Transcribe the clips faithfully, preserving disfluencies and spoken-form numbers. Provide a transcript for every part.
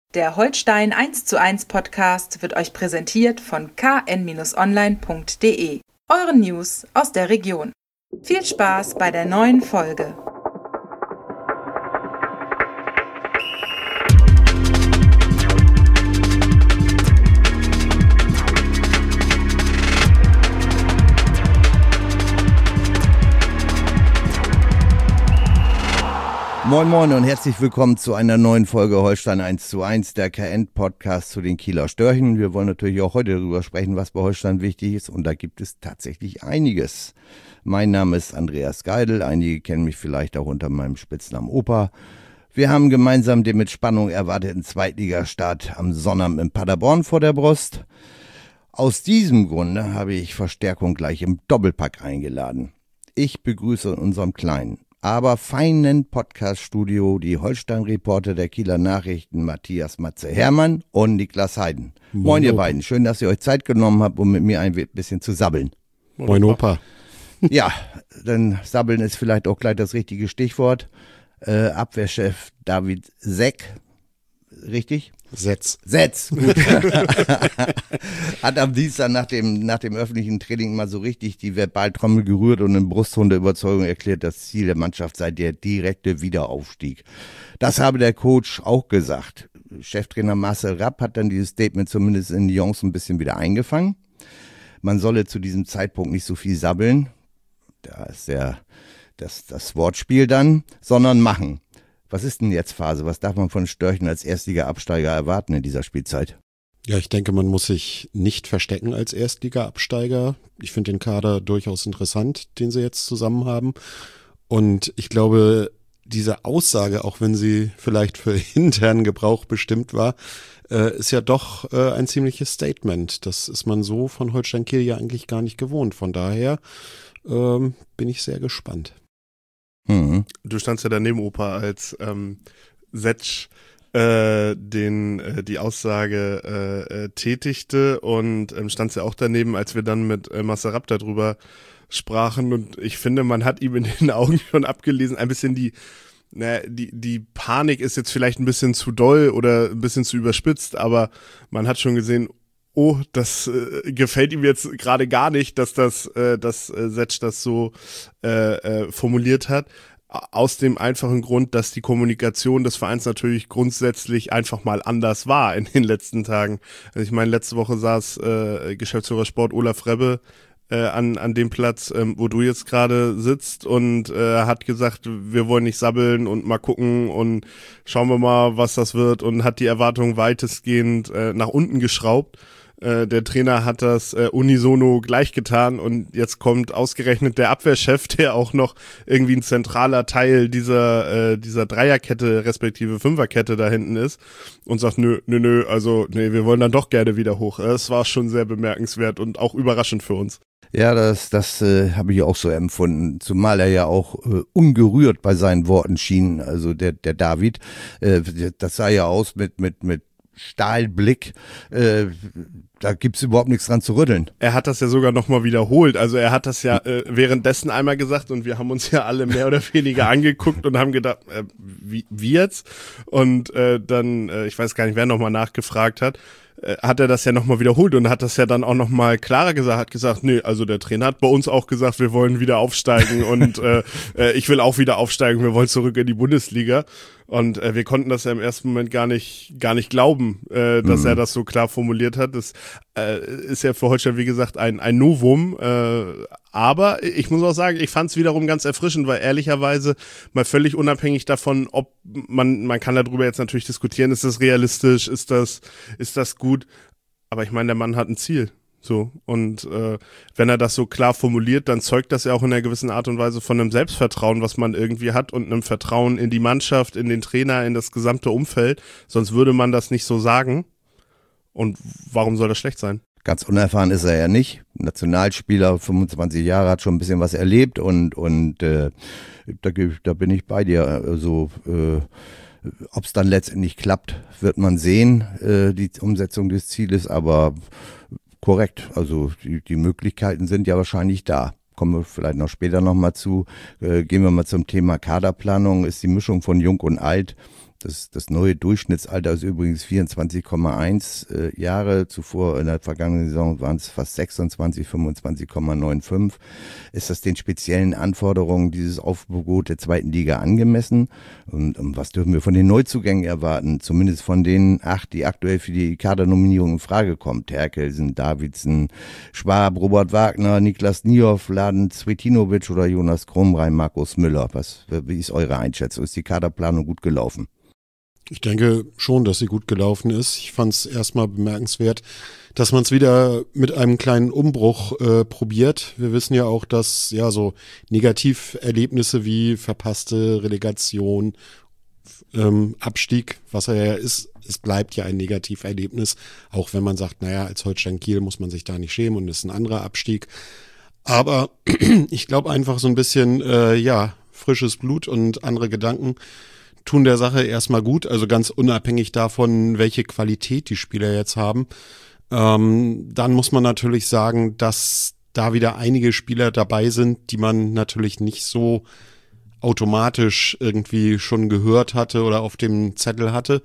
Der Holstein eins zu eins Podcast wird euch präsentiert von k n online punkt d e, euren News aus der Region. Viel Spaß bei der neuen Folge. Moin Moin und herzlich willkommen zu einer neuen Folge Holstein eins zu eins, der K N-Podcast zu den Kieler Störchen. Wir wollen natürlich auch heute darüber sprechen, was bei Holstein wichtig ist, und da gibt es tatsächlich einiges. Mein Name ist Andreas Geidel, einige kennen mich vielleicht auch unter meinem Spitznamen Opa. Wir haben gemeinsam den mit Spannung erwarteten Zweitligastart am Sonnabend in Paderborn vor der Brust. Aus diesem Grunde habe ich Verstärkung gleich im Doppelpack eingeladen. Ich begrüße in unserem kleinen, aber feinen Podcast-Studio die Holstein-Reporter der Kieler Nachrichten Matthias Matze Hermann und Niklas Heiden. Moin, Moin ihr Opa. Beiden, schön, dass ihr euch Zeit genommen habt, um mit mir ein bisschen zu sabbeln. Moin Opa. Ja, dann sabbeln ist vielleicht auch gleich das richtige Stichwort. Äh, Abwehrchef David Seck, richtig? Setz. Setz. Hat am Dienstag nach dem, nach dem öffentlichen Training mal so richtig die Verbaltrommel gerührt und in Brusthunde-Überzeugung erklärt, das Ziel der Mannschaft sei der direkte Wiederaufstieg. Das habe der Coach auch gesagt. Cheftrainer Marcel Rapp hat dann dieses Statement zumindest in Lyon ein bisschen wieder eingefangen. Man solle zu diesem Zeitpunkt nicht so viel sabbeln, da ist der, das, das Wortspiel dann, sondern machen. Was ist denn jetzt Phase? Was darf man von Störchen als Erstliga-Absteiger erwarten in dieser Spielzeit? Ja, ich denke, man muss sich nicht verstecken als Erstliga-Absteiger. Ich finde den Kader durchaus interessant, den sie jetzt zusammen haben. Und ich glaube, diese Aussage, auch wenn sie vielleicht für internen Gebrauch bestimmt war, äh, ist ja doch äh, ein ziemliches Statement. Das ist man so von Holstein Kiel ja eigentlich gar nicht gewohnt. Von daher ähm, bin ich sehr gespannt. Mhm. Du standst ja daneben, Opa, als ähm, Setsch äh, den äh, die Aussage äh, äh, tätigte, und ähm, standst ja auch daneben, als wir dann mit äh, Marcel Rapp darüber sprachen, und ich finde, man hat ihm in den Augen schon abgelesen, ein bisschen die Na, die, die Panik ist jetzt vielleicht ein bisschen zu doll oder ein bisschen zu überspitzt, aber man hat schon gesehen, oh, das äh, gefällt ihm jetzt gerade gar nicht, dass das, äh, dass äh, Setsch das so äh, äh, formuliert hat. Aus dem einfachen Grund, dass die Kommunikation des Vereins natürlich grundsätzlich einfach mal anders war in den letzten Tagen. Also ich meine, letzte Woche saß äh, Geschäftsführer Sport Olaf Rebbe äh, an an dem Platz, ähm, wo du jetzt gerade sitzt, und äh, hat gesagt, wir wollen nicht sabbeln und mal gucken und schauen wir mal, was das wird, und hat die Erwartungen weitestgehend äh, nach unten geschraubt. Äh, der Trainer hat das äh, unisono gleich getan, und jetzt kommt ausgerechnet der Abwehrchef, der auch noch irgendwie ein zentraler Teil dieser äh, dieser Dreierkette respektive Fünferkette da hinten ist, und sagt, nö, nö, nö, also nee, wir wollen dann doch gerne wieder hoch. Das war schon sehr bemerkenswert und auch überraschend für uns. Ja, das, das äh, habe ich auch so empfunden, zumal er ja auch äh, ungerührt bei seinen Worten schien, also der der David, äh, das sah ja aus mit mit mit Stahlblick, äh, da gibt's überhaupt nichts dran zu rütteln. Er hat das ja sogar nochmal wiederholt, also er hat das ja äh, währenddessen einmal gesagt, und wir haben uns ja alle mehr oder weniger angeguckt und haben gedacht, äh, wie, wie jetzt? Und äh, dann, äh, ich weiß gar nicht, wer nochmal nachgefragt hat, äh, hat er das ja nochmal wiederholt und hat das ja dann auch nochmal klarer gesagt, hat gesagt, nee, also der Trainer hat bei uns auch gesagt, wir wollen wieder aufsteigen und äh, äh, ich will auch wieder aufsteigen, wir wollen zurück in die Bundesliga. Und äh, wir konnten das ja im ersten Moment gar nicht gar nicht glauben, äh, dass mhm. er das so klar formuliert hat. Das äh, ist ja für Holstein, wie gesagt, ein ein Novum. Äh, aber ich muss auch sagen, ich fand es wiederum ganz erfrischend, weil ehrlicherweise mal völlig unabhängig davon, ob man man kann darüber jetzt natürlich diskutieren, ist das realistisch, ist das ist das gut. Aber ich meine, der Mann hat ein Ziel. So, und äh, wenn er das so klar formuliert, dann zeugt das ja auch in einer gewissen Art und Weise von einem Selbstvertrauen, was man irgendwie hat, und einem Vertrauen in die Mannschaft, in den Trainer, in das gesamte Umfeld. Sonst würde man das nicht so sagen. Und warum soll das schlecht sein? Ganz unerfahren ist er ja nicht. Nationalspieler, fünfundzwanzig Jahre, hat schon ein bisschen was erlebt, und und äh, da, da bin ich bei dir. Also äh, ob es dann letztendlich klappt, wird man sehen, äh, die Umsetzung des Zieles, aber korrekt, also die, die Möglichkeiten sind ja wahrscheinlich da. Kommen wir vielleicht noch später nochmal zu. Äh, gehen wir mal zum Thema Kaderplanung. Ist die Mischung von Jung und Alt Das, das neue Durchschnittsalter ist übrigens vierundzwanzig Komma eins äh, Jahre. Zuvor in der vergangenen Saison waren es fast sechsundzwanzig, fünfundzwanzig Komma fünfundneunzig. Ist das den speziellen Anforderungen dieses Aufgebot der zweiten Liga angemessen? Und, und was dürfen wir von den Neuzugängen erwarten? Zumindest von den acht, die aktuell für die Kadernominierung in Frage kommen. Terkelsen, Davidsen, Schwab, Robert Wagner, Niklas Niehoff, Laden Cvetinovic oder Jonas Krumrei, Markus Müller. Was, wie ist eure Einschätzung? Ist die Kaderplanung gut gelaufen? Ich denke schon, dass sie gut gelaufen ist. Ich fand es erstmal bemerkenswert, dass man es wieder mit einem kleinen Umbruch äh, probiert. Wir wissen ja auch, dass ja so Negativerlebnisse wie verpasste Relegation, ähm, Abstieg, was er ja ist, es bleibt ja ein Negativerlebnis, auch wenn man sagt, naja, als Holstein Kiel muss man sich da nicht schämen und es ist ein anderer Abstieg. Aber ich glaube einfach so ein bisschen, äh, ja, frisches Blut und andere Gedanken tun der Sache erstmal gut, also ganz unabhängig davon, welche Qualität die Spieler jetzt haben. Ähm, dann muss man natürlich sagen, dass da wieder einige Spieler dabei sind, die man natürlich nicht so automatisch irgendwie schon gehört hatte oder auf dem Zettel hatte.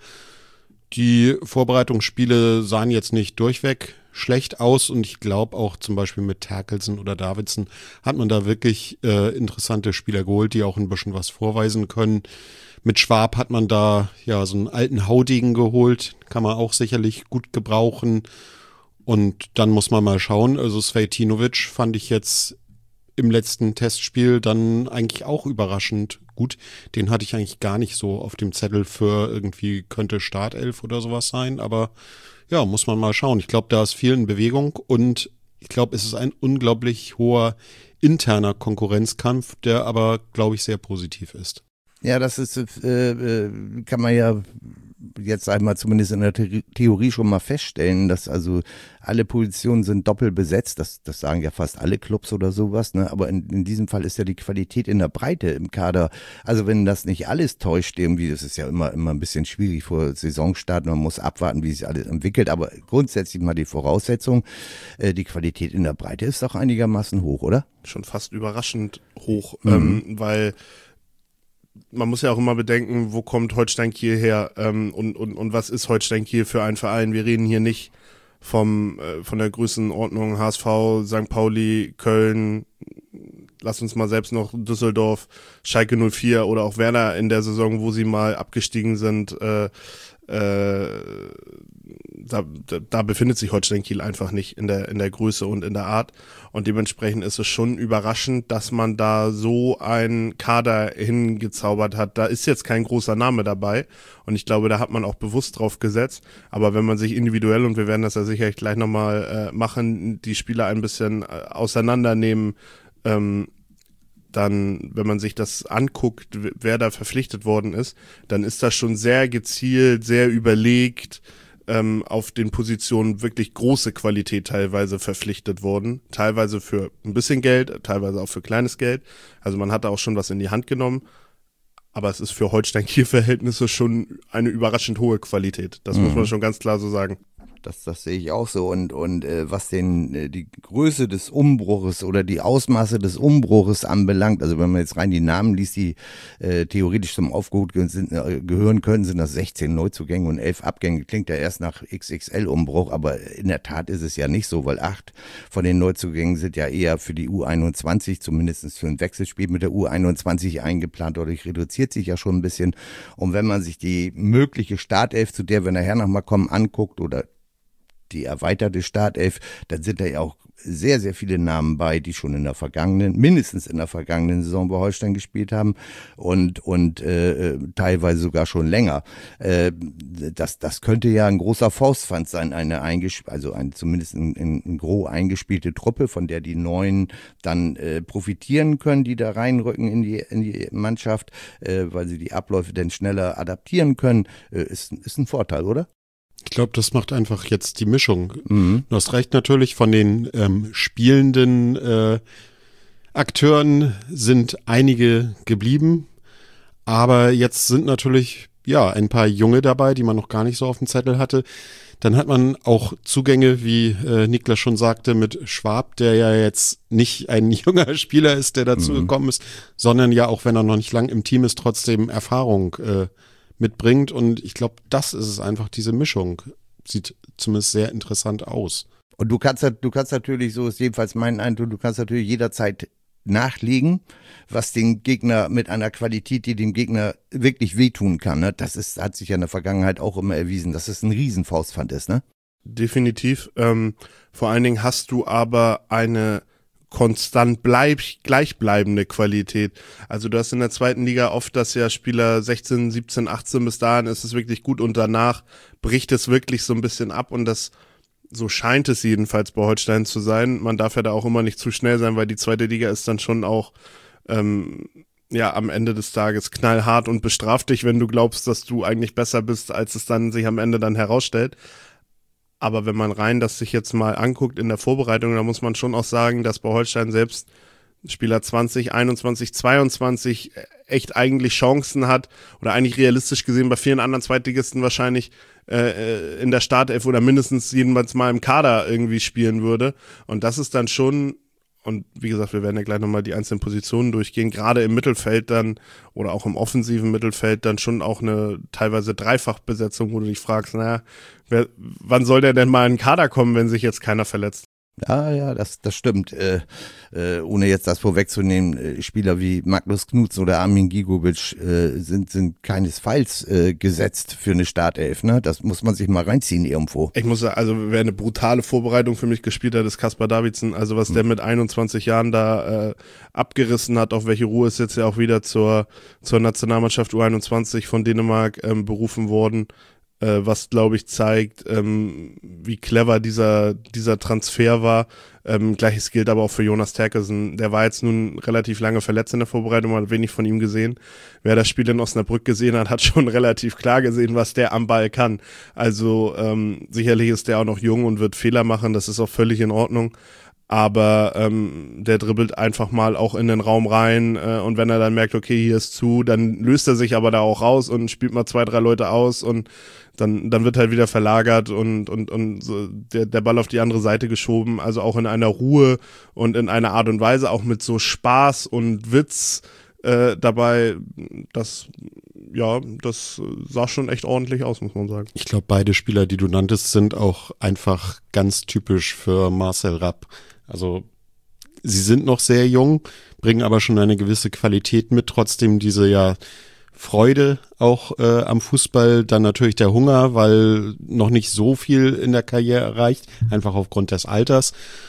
Die Vorbereitungsspiele sahen jetzt nicht durchweg schlecht aus und ich glaube auch zum Beispiel mit Terkelsen oder Davidsen hat man da wirklich äh, interessante Spieler geholt, die auch ein bisschen was vorweisen können. Mit Schwab hat man da ja so einen alten Haudegen geholt, kann man auch sicherlich gut gebrauchen. Und dann muss man mal schauen, also Cvetinovic fand ich jetzt im letzten Testspiel dann eigentlich auch überraschend gut. Den hatte ich eigentlich gar nicht so auf dem Zettel für irgendwie könnte Startelf oder sowas sein, aber ja, muss man mal schauen. Ich glaube, da ist viel in Bewegung und ich glaube, es ist ein unglaublich hoher interner Konkurrenzkampf, der aber, glaube ich, sehr positiv ist. Ja, das ist, äh, kann man ja jetzt einmal zumindest in der The- Theorie schon mal feststellen, dass also alle Positionen sind doppelt besetzt. Das, das sagen ja fast alle Clubs oder sowas, ne? Aber in, in diesem Fall ist ja die Qualität in der Breite im Kader. Also wenn das nicht alles täuscht, irgendwie, das ist ja immer, immer ein bisschen schwierig vor Saisonstart. Man muss abwarten, wie sich alles entwickelt. Aber grundsätzlich mal die Voraussetzung, äh, die Qualität in der Breite ist doch einigermaßen hoch, oder? Schon fast überraschend hoch, Mhm. ähm, weil man muss ja auch immer bedenken, wo kommt Holstein Kiel her ähm, und, und, und was ist Holstein Kiel für ein Verein. Wir reden hier nicht vom äh, von der Größenordnung H S V, Sankt Pauli, Köln, lass uns mal selbst noch Düsseldorf, Schalke null vier oder auch Werder in der Saison, wo sie mal abgestiegen sind, äh, äh, da, da, da befindet sich Holstein Kiel einfach nicht in der in der Größe und in der Art und dementsprechend ist es schon überraschend, dass man da so einen Kader hingezaubert hat. Da ist jetzt kein großer Name dabei und ich glaube, da hat man auch bewusst drauf gesetzt, aber wenn man sich individuell, und wir werden das ja sicherlich gleich nochmal äh, machen, die Spieler ein bisschen äh, auseinandernehmen, ähm, dann, wenn man sich das anguckt, wer da verpflichtet worden ist, dann ist das schon sehr gezielt, sehr überlegt, ähm, auf den Positionen wirklich große Qualität teilweise verpflichtet worden. Teilweise für ein bisschen Geld, teilweise auch für kleines Geld. Also man hat da auch schon was in die Hand genommen. Aber es ist für Holstein-Kiel-Verhältnisse schon eine überraschend hohe Qualität. Das mhm. muss man schon ganz klar so sagen. Das, das sehe ich auch so. Und, und äh, was den äh, die Größe des Umbruches oder die Ausmaße des Umbruches anbelangt, also wenn man jetzt rein die Namen liest, die äh, theoretisch zum Aufgebot sind, äh, gehören können, sind das sechzehn Neuzugänge und elf Abgänge. Klingt ja erst nach X X L-Umbruch, aber in der Tat ist es ja nicht so, weil acht von den Neuzugängen sind ja eher für die U einundzwanzig, zumindest für ein Wechselspiel mit der U einundzwanzig eingeplant. Dadurch reduziert sich ja schon ein bisschen. Und wenn man sich die mögliche Startelf, zu der wir nachher nochmal kommen, anguckt oder die erweiterte Startelf, dann sind da ja auch sehr, sehr viele Namen bei, die schon in der vergangenen, mindestens in der vergangenen Saison bei Holstein gespielt haben und und äh, teilweise sogar schon länger. Äh, das das könnte ja ein großer Faustpfand sein, eine eingesp- also ein, zumindest ein, ein, ein gros eingespielte Truppe, von der die Neuen dann äh, profitieren können, die da reinrücken in die in die Mannschaft, äh, weil sie die Abläufe dann schneller adaptieren können, äh, ist ist ein Vorteil, oder? Ich glaube, das macht einfach jetzt die Mischung. Mhm. Du hast recht, natürlich, von den ähm, spielenden äh, Akteuren sind einige geblieben, aber jetzt sind natürlich ja ein paar Junge dabei, die man noch gar nicht so auf dem Zettel hatte. Dann hat man auch Zugänge, wie äh, Niklas schon sagte, mit Schwab, der ja jetzt nicht ein junger Spieler ist, der dazu mhm. gekommen ist, sondern ja, auch wenn er noch nicht lang im Team ist, trotzdem Erfahrung äh, mitbringt. Und ich glaube, das ist es einfach, diese Mischung. Sieht zumindest sehr interessant aus. Und du kannst, du kannst natürlich, so ist jedenfalls mein Eindruck, du kannst natürlich jederzeit nachlegen, was den Gegner mit einer Qualität, die dem Gegner wirklich wehtun kann. Ne? Das ist, hat sich ja in der Vergangenheit auch immer erwiesen, dass es ein Riesenfaustpfand ist, ne? Definitiv. Ähm, vor allen Dingen hast du aber eine konstant bleib, gleichbleibende Qualität. Also du hast in der zweiten Liga oft, dass ja Spieler sechzehn, siebzehn, achtzehn, bis dahin ist es wirklich gut und danach bricht es wirklich so ein bisschen ab und das, so scheint es jedenfalls bei Holstein zu sein. Man darf ja da auch immer nicht zu schnell sein, weil die zweite Liga ist dann schon auch ähm, ja am Ende des Tages knallhart und bestraft dich, wenn du glaubst, dass du eigentlich besser bist, als es dann sich am Ende dann herausstellt. Aber wenn man rein das sich jetzt mal anguckt in der Vorbereitung, da muss man schon auch sagen, dass bei Holstein selbst Spieler zwanzig, einundzwanzig, zweiundzwanzig echt eigentlich Chancen hat oder eigentlich realistisch gesehen bei vielen anderen Zweitligisten wahrscheinlich äh, in der Startelf oder mindestens jedenfalls mal im Kader irgendwie spielen würde. Und das ist dann schon, und wie gesagt, wir werden ja gleich nochmal die einzelnen Positionen durchgehen, gerade im Mittelfeld dann oder auch im offensiven Mittelfeld dann schon auch eine teilweise Dreifachbesetzung, wo du dich fragst, naja, wer, wann soll der denn mal in den Kader kommen, wenn sich jetzt keiner verletzt? Ja, ja, das, das stimmt. Äh, äh, ohne jetzt das vorwegzunehmen, äh, Spieler wie Magnus Knuds oder Armin Gigovic äh, sind, sind keinesfalls äh, gesetzt für eine Startelf. Ne? Das muss man sich mal reinziehen irgendwo. Ich muss sagen, also wer eine brutale Vorbereitung für mich gespielt hat, ist Kaspar Davidsen. Also was hm. der mit einundzwanzig Jahren da äh, abgerissen hat, auf welche Ruhe ist jetzt ja auch wieder zur, zur Nationalmannschaft U einundzwanzig von Dänemark ähm, berufen worden. Was, glaube ich, zeigt, ähm, wie clever dieser dieser Transfer war. Ähm, Gleiches gilt aber auch für Jonas Terkelsen. Der war jetzt nun relativ lange verletzt in der Vorbereitung, man hat wenig von ihm gesehen. Wer das Spiel in Osnabrück gesehen hat, hat schon relativ klar gesehen, was der am Ball kann. Also ähm, sicherlich ist der auch noch jung und wird Fehler machen, das ist auch völlig in Ordnung. Aber ähm, der dribbelt einfach mal auch in den Raum rein äh, und wenn er dann merkt, okay, hier ist zu, dann löst er sich aber da auch raus und spielt mal zwei, drei Leute aus und dann dann wird halt wieder verlagert und und und so der der Ball auf die andere Seite geschoben, also auch in einer Ruhe und in einer Art und Weise, auch mit so Spaß und Witz äh, dabei, das ja, das sah schon echt ordentlich aus, muss man sagen. Ich glaube, beide Spieler, die du nanntest, sind auch einfach ganz typisch für Marcel Rapp. Also sie sind noch sehr jung, bringen aber schon eine gewisse Qualität mit, trotzdem diese ja Freude auch äh, am Fußball, dann natürlich der Hunger, weil noch nicht so viel in der Karriere erreicht, einfach aufgrund des Alters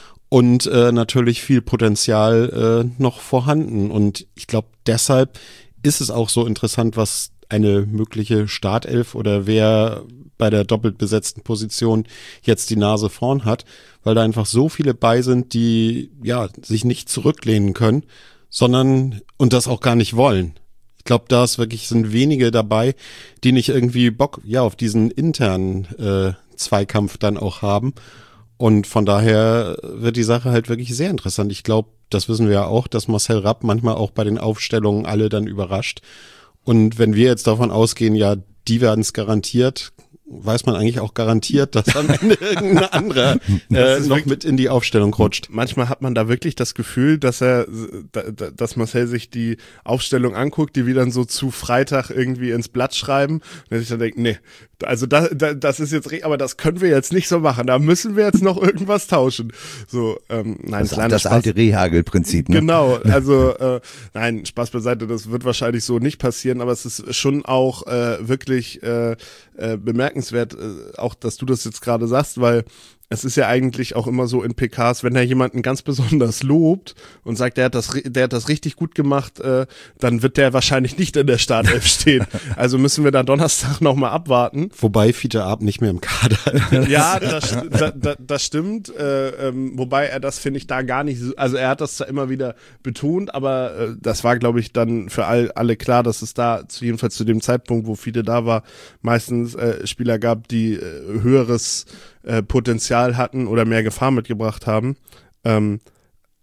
und äh, natürlich viel Potenzial äh, noch vorhanden und ich glaube, deshalb ist es auch so interessant, was eine mögliche Startelf oder wer bei der doppelt besetzten Position jetzt die Nase vorn hat, weil da einfach so viele bei sind, die ja sich nicht zurücklehnen können, sondern und das auch gar nicht wollen. Ich glaube, da ist wirklich sind wenige dabei, die nicht irgendwie Bock ja auf diesen internen äh, Zweikampf dann auch haben. Und von daher wird die Sache halt wirklich sehr interessant. Ich glaube, das wissen wir ja auch, dass Marcel Rapp manchmal auch bei den Aufstellungen alle dann überrascht. Und wenn wir jetzt davon ausgehen, ja, die werden es garantiert, weiß man eigentlich auch garantiert, dass am Ende irgendein anderer äh, noch wirklich, mit in die Aufstellung rutscht. Manchmal hat man da wirklich das Gefühl, dass er, dass Marcel sich die Aufstellung anguckt, die wir dann so zu Freitag irgendwie ins Blatt schreiben und er sich dann denkt, nee, also das, das ist jetzt, aber das können wir jetzt nicht so machen, da müssen wir jetzt noch irgendwas tauschen. So, ähm, nein, das, das alte Rehagel-Prinzip, ne? Genau, also äh, nein, Spaß beiseite, das wird wahrscheinlich so nicht passieren, aber es ist schon auch äh, wirklich äh, äh, bemerkenswert, äh, auch dass du das jetzt gerade sagst, weil es ist ja eigentlich auch immer so in P Ks, wenn er jemanden ganz besonders lobt und sagt, der hat das, der hat das richtig gut gemacht, äh, dann wird der wahrscheinlich nicht in der Startelf stehen. Also müssen wir da Donnerstag nochmal abwarten. Wobei Fiete Ab nicht mehr im Kader ist. Ja, das, da, da, das stimmt. Äh, ähm, wobei er das, finde ich, da gar nicht so, also er hat das zwar immer wieder betont, aber äh, das war, glaube ich, dann für all, alle klar, dass es da, zu, jedenfalls zu dem Zeitpunkt, wo Fiete da war, meistens äh, Spieler gab, die äh, höheres Potenzial hatten oder mehr Gefahr mitgebracht haben. Ähm,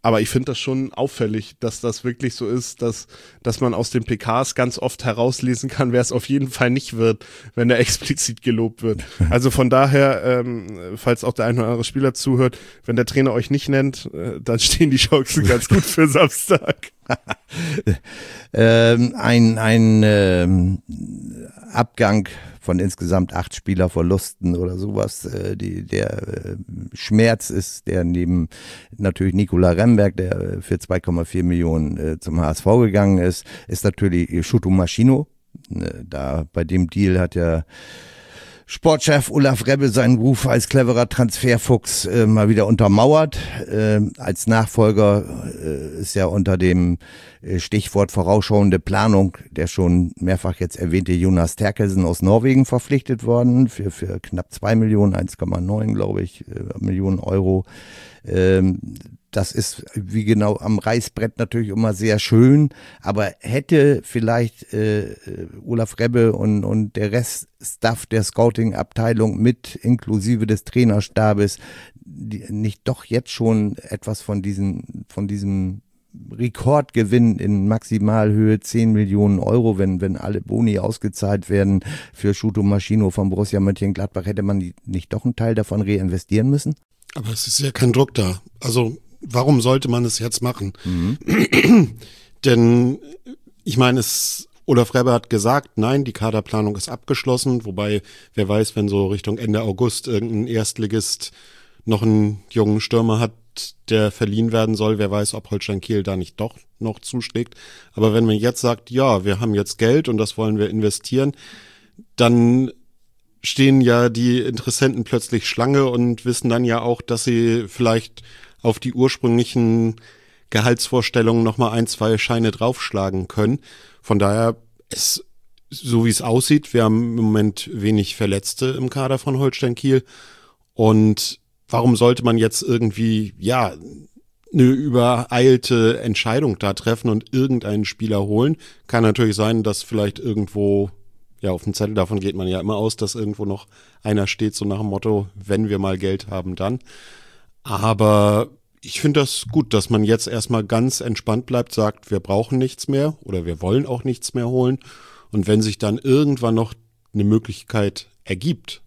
Aber ich finde das schon auffällig, dass das wirklich so ist, dass, dass man aus den P Ks ganz oft herauslesen kann, wer es auf jeden Fall nicht wird, wenn er explizit gelobt wird. Also von daher, ähm, falls auch der ein oder andere Spieler zuhört, wenn der Trainer euch nicht nennt, äh, dann stehen die Chancen ganz gut für Samstag. ähm, ein ein ähm, Abgang von insgesamt acht Spielerverlusten oder sowas. Äh, die, der äh, Schmerz ist, der neben natürlich Nikola Remberg, der für zwei Komma vier Millionen äh, zum H S V gegangen ist, ist natürlich Shuto Maschino. Äh, da bei dem Deal hat ja Sportchef Olaf Rebbe seinen Ruf als cleverer Transferfuchs äh, mal wieder untermauert. Äh, als Nachfolger äh, ist ja unter dem äh, Stichwort vorausschauende Planung der schon mehrfach jetzt erwähnte Jonas Terkelsen aus Norwegen verpflichtet worden für, für knapp zwei Millionen, eins Komma neun glaube ich, äh, Millionen Euro. Ähm, Das ist wie genau am Reißbrett natürlich immer sehr schön, aber hätte vielleicht äh, Olaf Rebbe und, und der Reststaff der Scouting-Abteilung mit inklusive des Trainerstabes die, nicht doch jetzt schon etwas von diesen, von diesem Rekordgewinn in Maximalhöhe zehn Millionen Euro, wenn, wenn alle Boni ausgezahlt werden für Shuto Maschino von Borussia Mönchengladbach, hätte man die, nicht doch einen Teil davon reinvestieren müssen? Aber es ist ja kein Druck da. Also warum sollte man es jetzt machen? Mhm. Denn ich meine, es Olaf Rebbe hat gesagt, nein, die Kaderplanung ist abgeschlossen, wobei wer weiß, wenn so Richtung Ende August irgendein Erstligist noch einen jungen Stürmer hat, der verliehen werden soll, wer weiß, ob Holstein Kiel da nicht doch noch zuschlägt. Aber wenn man jetzt sagt, ja, wir haben jetzt Geld und das wollen wir investieren, dann stehen ja die Interessenten plötzlich Schlange und wissen dann ja auch, dass sie vielleicht auf die ursprünglichen Gehaltsvorstellungen nochmal ein, zwei Scheine draufschlagen können. Von daher, es, so wie es aussieht, wir haben im Moment wenig Verletzte im Kader von Holstein Kiel. Und warum sollte man jetzt irgendwie, ja, eine übereilte Entscheidung da treffen und irgendeinen Spieler holen? Kann natürlich sein, dass vielleicht irgendwo, ja, auf dem Zettel, davon geht man ja immer aus, dass irgendwo noch einer steht, so nach dem Motto, wenn wir mal Geld haben, dann. Aber ich finde das gut, dass man jetzt erstmal ganz entspannt bleibt, sagt, wir brauchen nichts mehr oder wir wollen auch nichts mehr holen. Und wenn sich dann irgendwann noch eine Möglichkeit ergibt,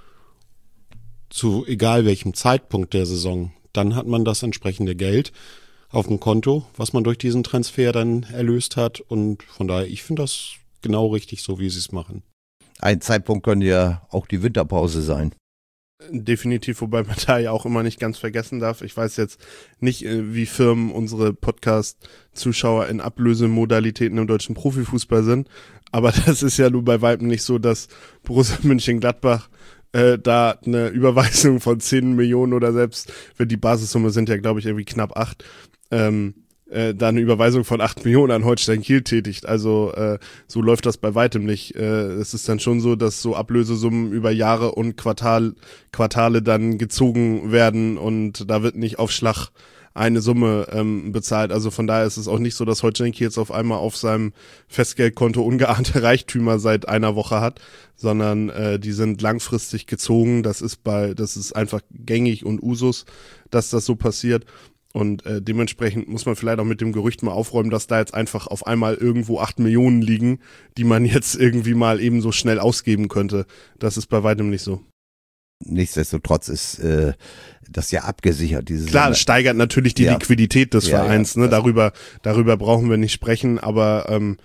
zu egal welchem Zeitpunkt der Saison, dann hat man das entsprechende Geld auf dem Konto, was man durch diesen Transfer dann erlöst hat. Und von daher, ich finde das genau richtig, so wie sie es machen. Ein Zeitpunkt könnte ja auch die Winterpause sein. Definitiv, wobei man da ja auch immer nicht ganz vergessen darf. Ich weiß jetzt nicht, wie firm unsere Podcast-Zuschauer in Ablösemodalitäten im deutschen Profifußball sind, aber das ist ja nun bei weitem nicht so, dass Borussia Mönchengladbach äh, da eine Überweisung von zehn Millionen oder selbst, wenn die Basissumme sind ja, glaube ich, irgendwie knapp acht, ähm, äh, da eine Überweisung von acht Millionen an Holstein Kiel tätigt. Also äh, so läuft das bei weitem nicht. Äh, es ist dann schon so, dass so Ablösesummen über Jahre und Quartal, Quartale dann gezogen werden und da wird nicht auf Schlag eine Summe ähm, bezahlt. Also von daher ist es auch nicht so, dass Holstein Kiel jetzt auf einmal auf seinem Festgeldkonto ungeahnte Reichtümer seit einer Woche hat, sondern äh, die sind langfristig gezogen. Das ist bei, das ist einfach gängig und Usus, dass das so passiert. Und äh, dementsprechend muss man vielleicht auch mit dem Gerücht mal aufräumen, dass da jetzt einfach auf einmal irgendwo acht Millionen liegen, die man jetzt irgendwie mal eben so schnell ausgeben könnte. Das ist bei weitem nicht so. Nichtsdestotrotz ist äh, das ja abgesichert. Dieses Klar, es steigert natürlich die ja. Liquidität des ja, Vereins. Ja, ne? Darüber, darüber brauchen wir nicht sprechen, aber ähm,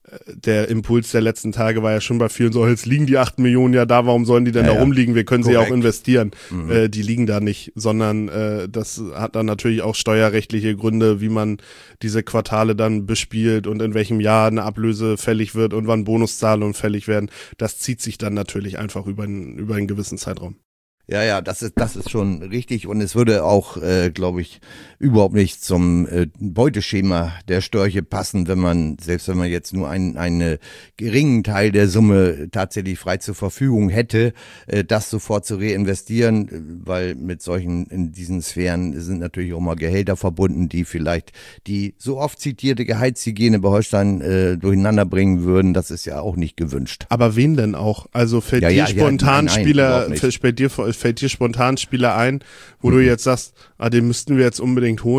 der Impuls der letzten Tage war ja schon bei vielen so, jetzt liegen die acht Millionen ja da, warum sollen die denn ja, da rumliegen? Wir können Korrekt. sie ja auch investieren. Mhm. Äh, die liegen da nicht, sondern äh, das hat dann natürlich auch steuerrechtliche Gründe, wie man diese Quartale dann bespielt und in welchem Jahr eine Ablöse fällig wird und wann Bonuszahlungen fällig werden. Das zieht sich dann natürlich einfach über einen, über einen gewissen Zeitraum. Ja, ja, das ist das ist schon richtig und es würde auch, äh, glaube ich, überhaupt nicht zum äh, Beuteschema der Störche passen, wenn man, selbst wenn man jetzt nur einen, einen geringen Teil der Summe tatsächlich frei zur Verfügung hätte, äh, das sofort zu reinvestieren, weil mit solchen, in diesen Sphären sind natürlich auch mal Gehälter verbunden, die vielleicht die so oft zitierte Gehaltshygiene bei Holstein äh, durcheinander bringen würden. Das ist ja auch nicht gewünscht. Aber wen denn auch? Also fällt ja, dir ja, spontan ja, nein, Spieler, nein, fällt dir fällt dir spontan Spieler ein, wo mhm. du jetzt sagst, ah, den müssten wir jetzt unbedingt holen.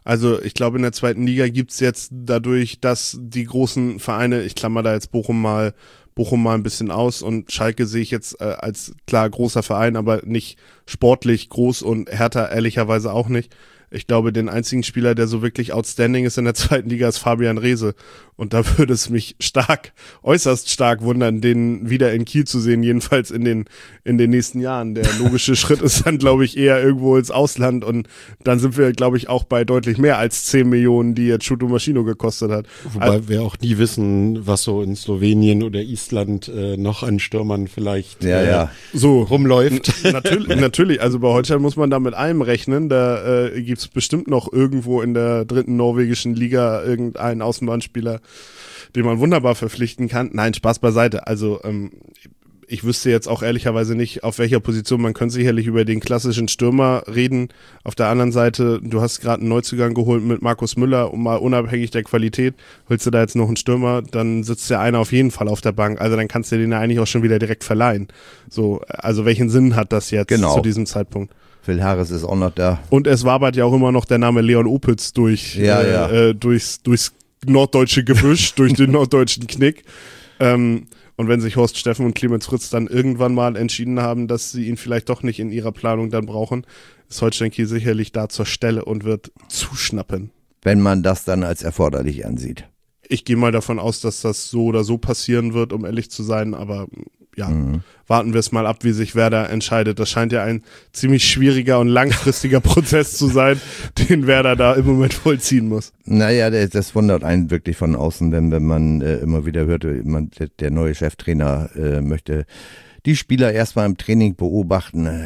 Also ich glaube, in der zweiten Liga gibt's jetzt dadurch, dass die großen Vereine, ich klammer da jetzt Bochum mal, Bochum mal ein bisschen aus und Schalke sehe ich jetzt äh, als klar großer Verein, aber nicht sportlich groß und Hertha ehrlicherweise auch nicht. Ich glaube, den einzigen Spieler, der so wirklich outstanding ist in der zweiten Liga, ist Fabian Reese. Und da würde es mich stark, äußerst stark wundern, den wieder in Kiel zu sehen, jedenfalls in den in den nächsten Jahren. Der logische Schritt ist dann, glaube ich, eher irgendwo ins Ausland und dann sind wir, glaube ich, auch bei deutlich mehr als zehn Millionen, die jetzt Schuto Maschino gekostet hat. Wobei also, wir auch nie wissen, was so in Slowenien oder Island äh, noch an Stürmern vielleicht ja, äh, ja. so rumläuft. Natürlich, natürlich, also bei Holstein muss man da mit allem rechnen. Da äh, gibt's bestimmt noch irgendwo in der dritten norwegischen Liga irgendeinen Außenbahnspieler, den man wunderbar verpflichten kann. Nein, Spaß beiseite. Also ähm, ich wüsste jetzt auch ehrlicherweise nicht, auf welcher Position. Man könnte sicherlich über den klassischen Stürmer reden. Auf der anderen Seite, du hast gerade einen Neuzugang geholt mit Markus Müller, und mal unabhängig der Qualität, holst du da jetzt noch einen Stürmer, dann sitzt der einer auf jeden Fall auf der Bank. Also dann kannst du den ja eigentlich auch schon wieder direkt verleihen. So, also welchen Sinn hat das jetzt genau. zu diesem Zeitpunkt? Phil Harris ist auch noch da. Und es wabert ja auch immer noch der Name Leon Opitz durch, ja, äh, ja. Äh, durchs, durchs norddeutsche Gebüsch, durch den norddeutschen Knick. Ähm, und wenn sich Horst Steffen und Clemens Fritz dann irgendwann mal entschieden haben, dass sie ihn vielleicht doch nicht in ihrer Planung dann brauchen, ist Holstein Kiel sicherlich da zur Stelle und wird zuschnappen. Wenn man das dann als erforderlich ansieht. Ich gehe mal davon aus, dass das so oder so passieren wird, um ehrlich zu sein, aber ja, mhm. warten wir es mal ab, wie sich Werder entscheidet. Das scheint ja ein ziemlich schwieriger und langfristiger Prozess zu sein, den Werder da im Moment vollziehen muss. Naja, das, das wundert einen wirklich von außen, denn wenn man äh, immer wieder hört, man, der, der neue Cheftrainer äh, möchte die Spieler erstmal im Training beobachten. Äh,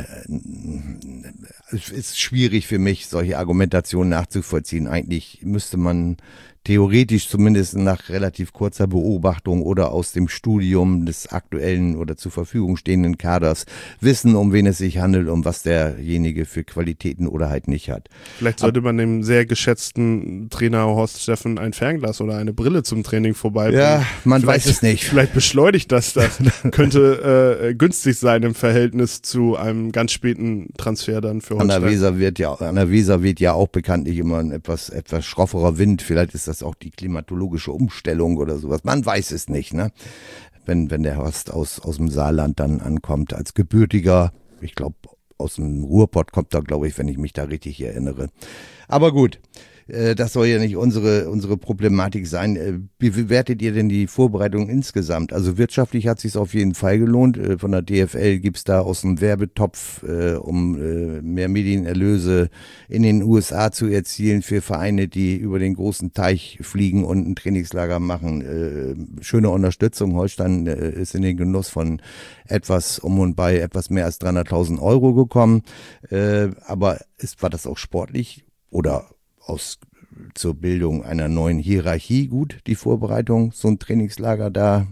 es ist schwierig für mich, solche Argumentationen nachzuvollziehen. Eigentlich müsste man theoretisch zumindest nach relativ kurzer Beobachtung oder aus dem Studium des aktuellen oder zur Verfügung stehenden Kaders wissen, um wen es sich handelt und was derjenige für Qualitäten oder halt nicht hat. Vielleicht sollte man dem sehr geschätzten Trainer Horst Steffen ein Fernglas oder eine Brille zum Training vorbeibringen. Ja, man vielleicht, weiß es nicht. Vielleicht beschleunigt das das. Könnte äh, günstig sein im Verhältnis zu einem ganz späten Transfer dann für Holstein. An der Weser wird ja, an der Weser weht ja auch bekanntlich immer ein etwas, etwas schrofferer Wind. Vielleicht ist das auch die klimatologische Umstellung oder sowas. Man weiß es nicht, ne? Wenn, wenn der Horst aus, aus dem Saarland dann ankommt, als gebürtiger, ich glaube, aus dem Ruhrpott kommt er, glaube ich, wenn ich mich da richtig erinnere. Aber gut, äh, das soll ja nicht unsere, unsere Problematik sein. Äh, wie bewertet ihr denn die Vorbereitung insgesamt? Also wirtschaftlich hat es sich auf jeden Fall gelohnt. Äh, von der D F L gibt's da aus dem Werbetopf, äh, um äh, mehr Medienerlöse in den U S A zu erzielen für Vereine, die über den großen Teich fliegen und ein Trainingslager machen. Äh, schöne Unterstützung. Holstein äh, ist in den Genuss von etwas um und bei etwas mehr als dreihunderttausend Euro gekommen. Äh, aber ist, war das auch sportlich oder aus zur Bildung einer neuen Hierarchie gut, die Vorbereitung, so ein Trainingslager da?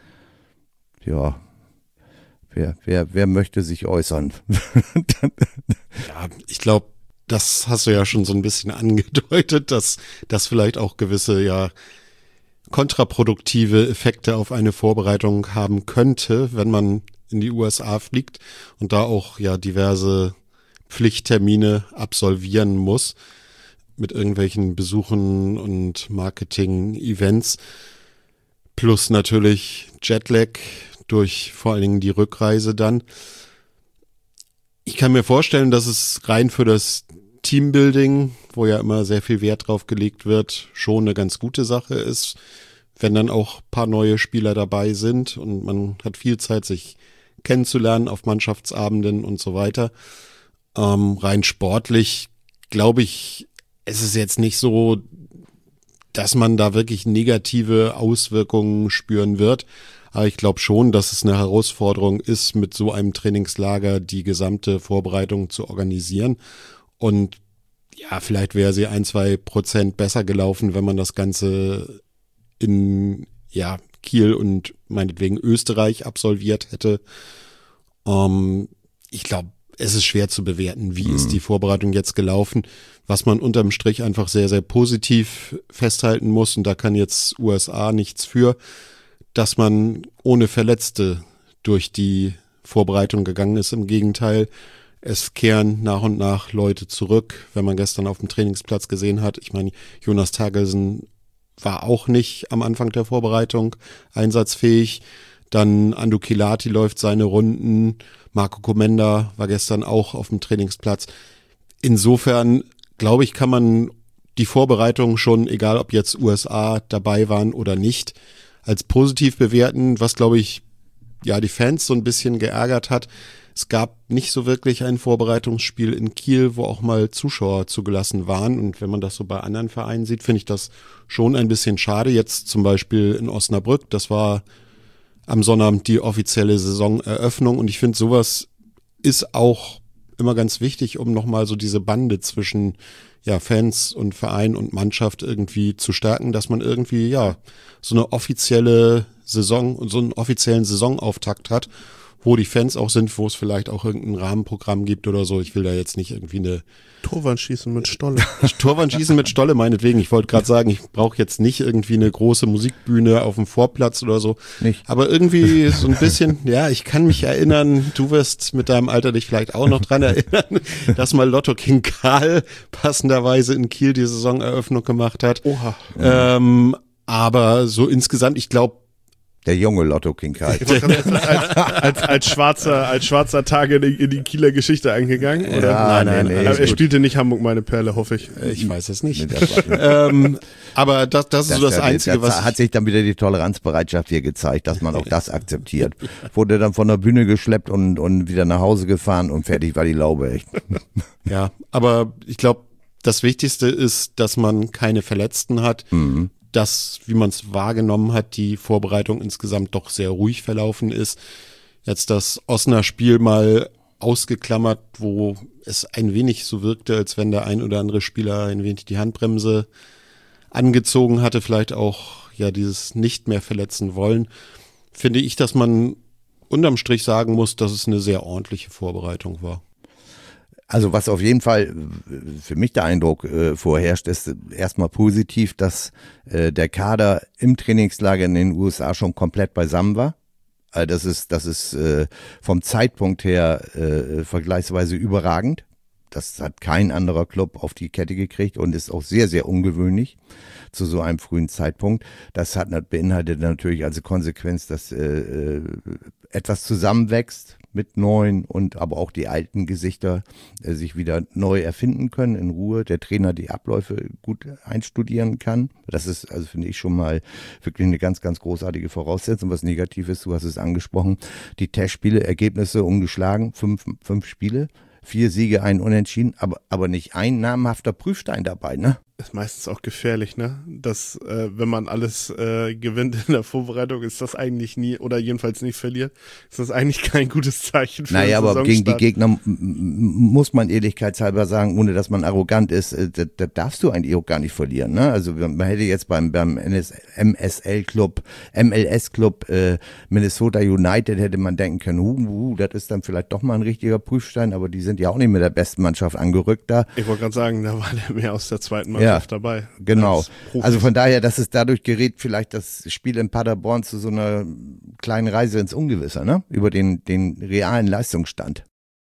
Ja, wer, wer, wer möchte sich äußern? Ja, ich glaube, das hast du ja schon so ein bisschen angedeutet, dass das vielleicht auch gewisse, ja, kontraproduktive Effekte auf eine Vorbereitung haben könnte, wenn man in die U S A fliegt und da auch ja diverse Pflichttermine absolvieren muss mit irgendwelchen Besuchen und Marketing-Events plus natürlich Jetlag durch vor allen Dingen die Rückreise dann. Ich kann mir vorstellen, dass es rein für das Teambuilding, wo ja immer sehr viel Wert drauf gelegt wird, schon eine ganz gute Sache ist, wenn dann auch ein paar neue Spieler dabei sind und man hat viel Zeit, sich kennenzulernen auf Mannschaftsabenden und so weiter. Ähm, rein sportlich glaube ich, es ist jetzt nicht so, dass man da wirklich negative Auswirkungen spüren wird. Aber ich glaube schon, dass es eine Herausforderung ist, mit so einem Trainingslager die gesamte Vorbereitung zu organisieren. Und ja, vielleicht wäre sie ein, zwei Prozent besser gelaufen, wenn man das Ganze in ja Kiel und meinetwegen Österreich absolviert hätte. Ähm, ich glaube, es ist schwer zu bewerten, wie mhm. ist die Vorbereitung jetzt gelaufen. Was man unterm Strich einfach sehr, sehr positiv festhalten muss, und da kann jetzt U S A nichts für, dass man ohne Verletzte durch die Vorbereitung gegangen ist. Im Gegenteil, Es kehren nach und nach Leute zurück, wenn man gestern auf dem Trainingsplatz gesehen hat. Ich meine, Jonas Terkelsen war auch nicht am Anfang der Vorbereitung einsatzfähig. Dann Andu Kilati läuft seine Runden. Marco Komenda war gestern auch auf dem Trainingsplatz. Insofern, glaube ich, kann man die Vorbereitung schon, egal ob jetzt U S A dabei waren oder nicht, als positiv bewerten, was, glaube ich, ja die Fans so ein bisschen geärgert hat. Es gab nicht so wirklich ein Vorbereitungsspiel in Kiel, wo auch mal Zuschauer zugelassen waren. Und wenn man das so bei anderen Vereinen sieht, finde ich das schon ein bisschen schade. Jetzt zum Beispiel in Osnabrück, das war am Sonnabend die offizielle Saisoneröffnung. Und ich finde, sowas ist auch immer ganz wichtig, um nochmal so diese Bande zwischen ja, Fans und Verein und Mannschaft irgendwie zu stärken, dass man irgendwie ja so eine offizielle Saison und so einen offiziellen Saisonauftakt hat, wo die Fans auch sind, wo es vielleicht auch irgendein Rahmenprogramm gibt oder so. Ich will da jetzt nicht irgendwie eine Torwandschießen mit Stolle. Torwandschießen mit Stolle meinetwegen. Ich wollte gerade sagen, ich brauche jetzt nicht irgendwie eine große Musikbühne auf dem Vorplatz oder so. Nicht. Aber irgendwie so ein bisschen, ja, ich kann mich erinnern, du wirst mit deinem Alter dich vielleicht auch noch dran erinnern, dass mal Lotto King Karl passenderweise in Kiel die Saisoneröffnung gemacht hat. Oha. Ähm, aber so insgesamt, ich glaube, Der junge Lotto King Karl. als, als, als, schwarzer, als schwarzer Tag in die, in die Kieler Geschichte eingegangen? Oder? Ja, nein, nein, Aber er spielte nicht Hamburg meine Perle, hoffe ich. Ich weiß es nicht. Nee, das war- ähm, aber das, das ist so das das, Einzige, das was hat sich dann wieder die Toleranzbereitschaft hier gezeigt, dass man auch das akzeptiert. Wurde dann von der Bühne geschleppt und, und wieder nach Hause gefahren und fertig war die Laube echt. ja, aber ich glaube, das Wichtigste ist, dass man keine Verletzten hat. Mhm. Dass, wie man es wahrgenommen hat, die Vorbereitung insgesamt doch sehr ruhig verlaufen ist. Jetzt das Osnabrück-Spiel mal ausgeklammert, wo es ein wenig so wirkte, als wenn der ein oder andere Spieler ein wenig die Handbremse angezogen hatte, vielleicht auch ja dieses nicht mehr verletzen wollen, finde ich, dass man unterm Strich sagen muss, dass es eine sehr ordentliche Vorbereitung war. Also was auf jeden Fall für mich der Eindruck äh, vorherrscht, ist erstmal positiv, dass äh, der Kader im Trainingslager in den U S A schon komplett beisammen war. Also das ist, das ist äh, vom Zeitpunkt her äh, vergleichsweise überragend. Das hat kein anderer Club auf die Kette gekriegt und ist auch sehr, sehr ungewöhnlich zu so einem frühen Zeitpunkt. Das hat beinhaltet natürlich als Konsequenz, dass äh, etwas zusammenwächst mit neuen und aber auch die alten Gesichter äh, sich wieder neu erfinden können in Ruhe. Der Trainer die Abläufe gut einstudieren kann. Das ist, also finde ich schon mal wirklich eine ganz, ganz großartige Voraussetzung. Was negativ ist, du hast es angesprochen, die Testspiele, Ergebnisse ungeschlagen, fünf, fünf Spiele. Vier Siege, ein Unentschieden, aber, aber nicht ein namhafter Prüfstein dabei, ne? Ist meistens auch gefährlich, ne? Dass, äh, wenn man alles äh, gewinnt in der Vorbereitung, ist das eigentlich nie, oder jedenfalls nicht verliert, ist das eigentlich kein gutes Zeichen für Naja, den aber gegen die Saisonstart. Gegner m- m- muss man ehrlichkeitshalber sagen, ohne dass man arrogant ist, äh, da, da darfst du eigentlich auch gar nicht verlieren, ne? Also man hätte jetzt beim, beim M S L-Club, M L S-Club äh, Minnesota United hätte man denken können, hu, hu, das ist dann vielleicht doch mal ein richtiger Prüfstein, aber die sind ja auch nicht mit der besten Mannschaft angerückt da. Ich wollte gerade sagen, da war der mehr aus der zweiten Mannschaft Ja, dabei. Genau. Als Profis. Also von daher, dass es dadurch gerät, vielleicht das Spiel in Paderborn zu so einer kleinen Reise ins Ungewisse, ne? Über den, den realen Leistungsstand.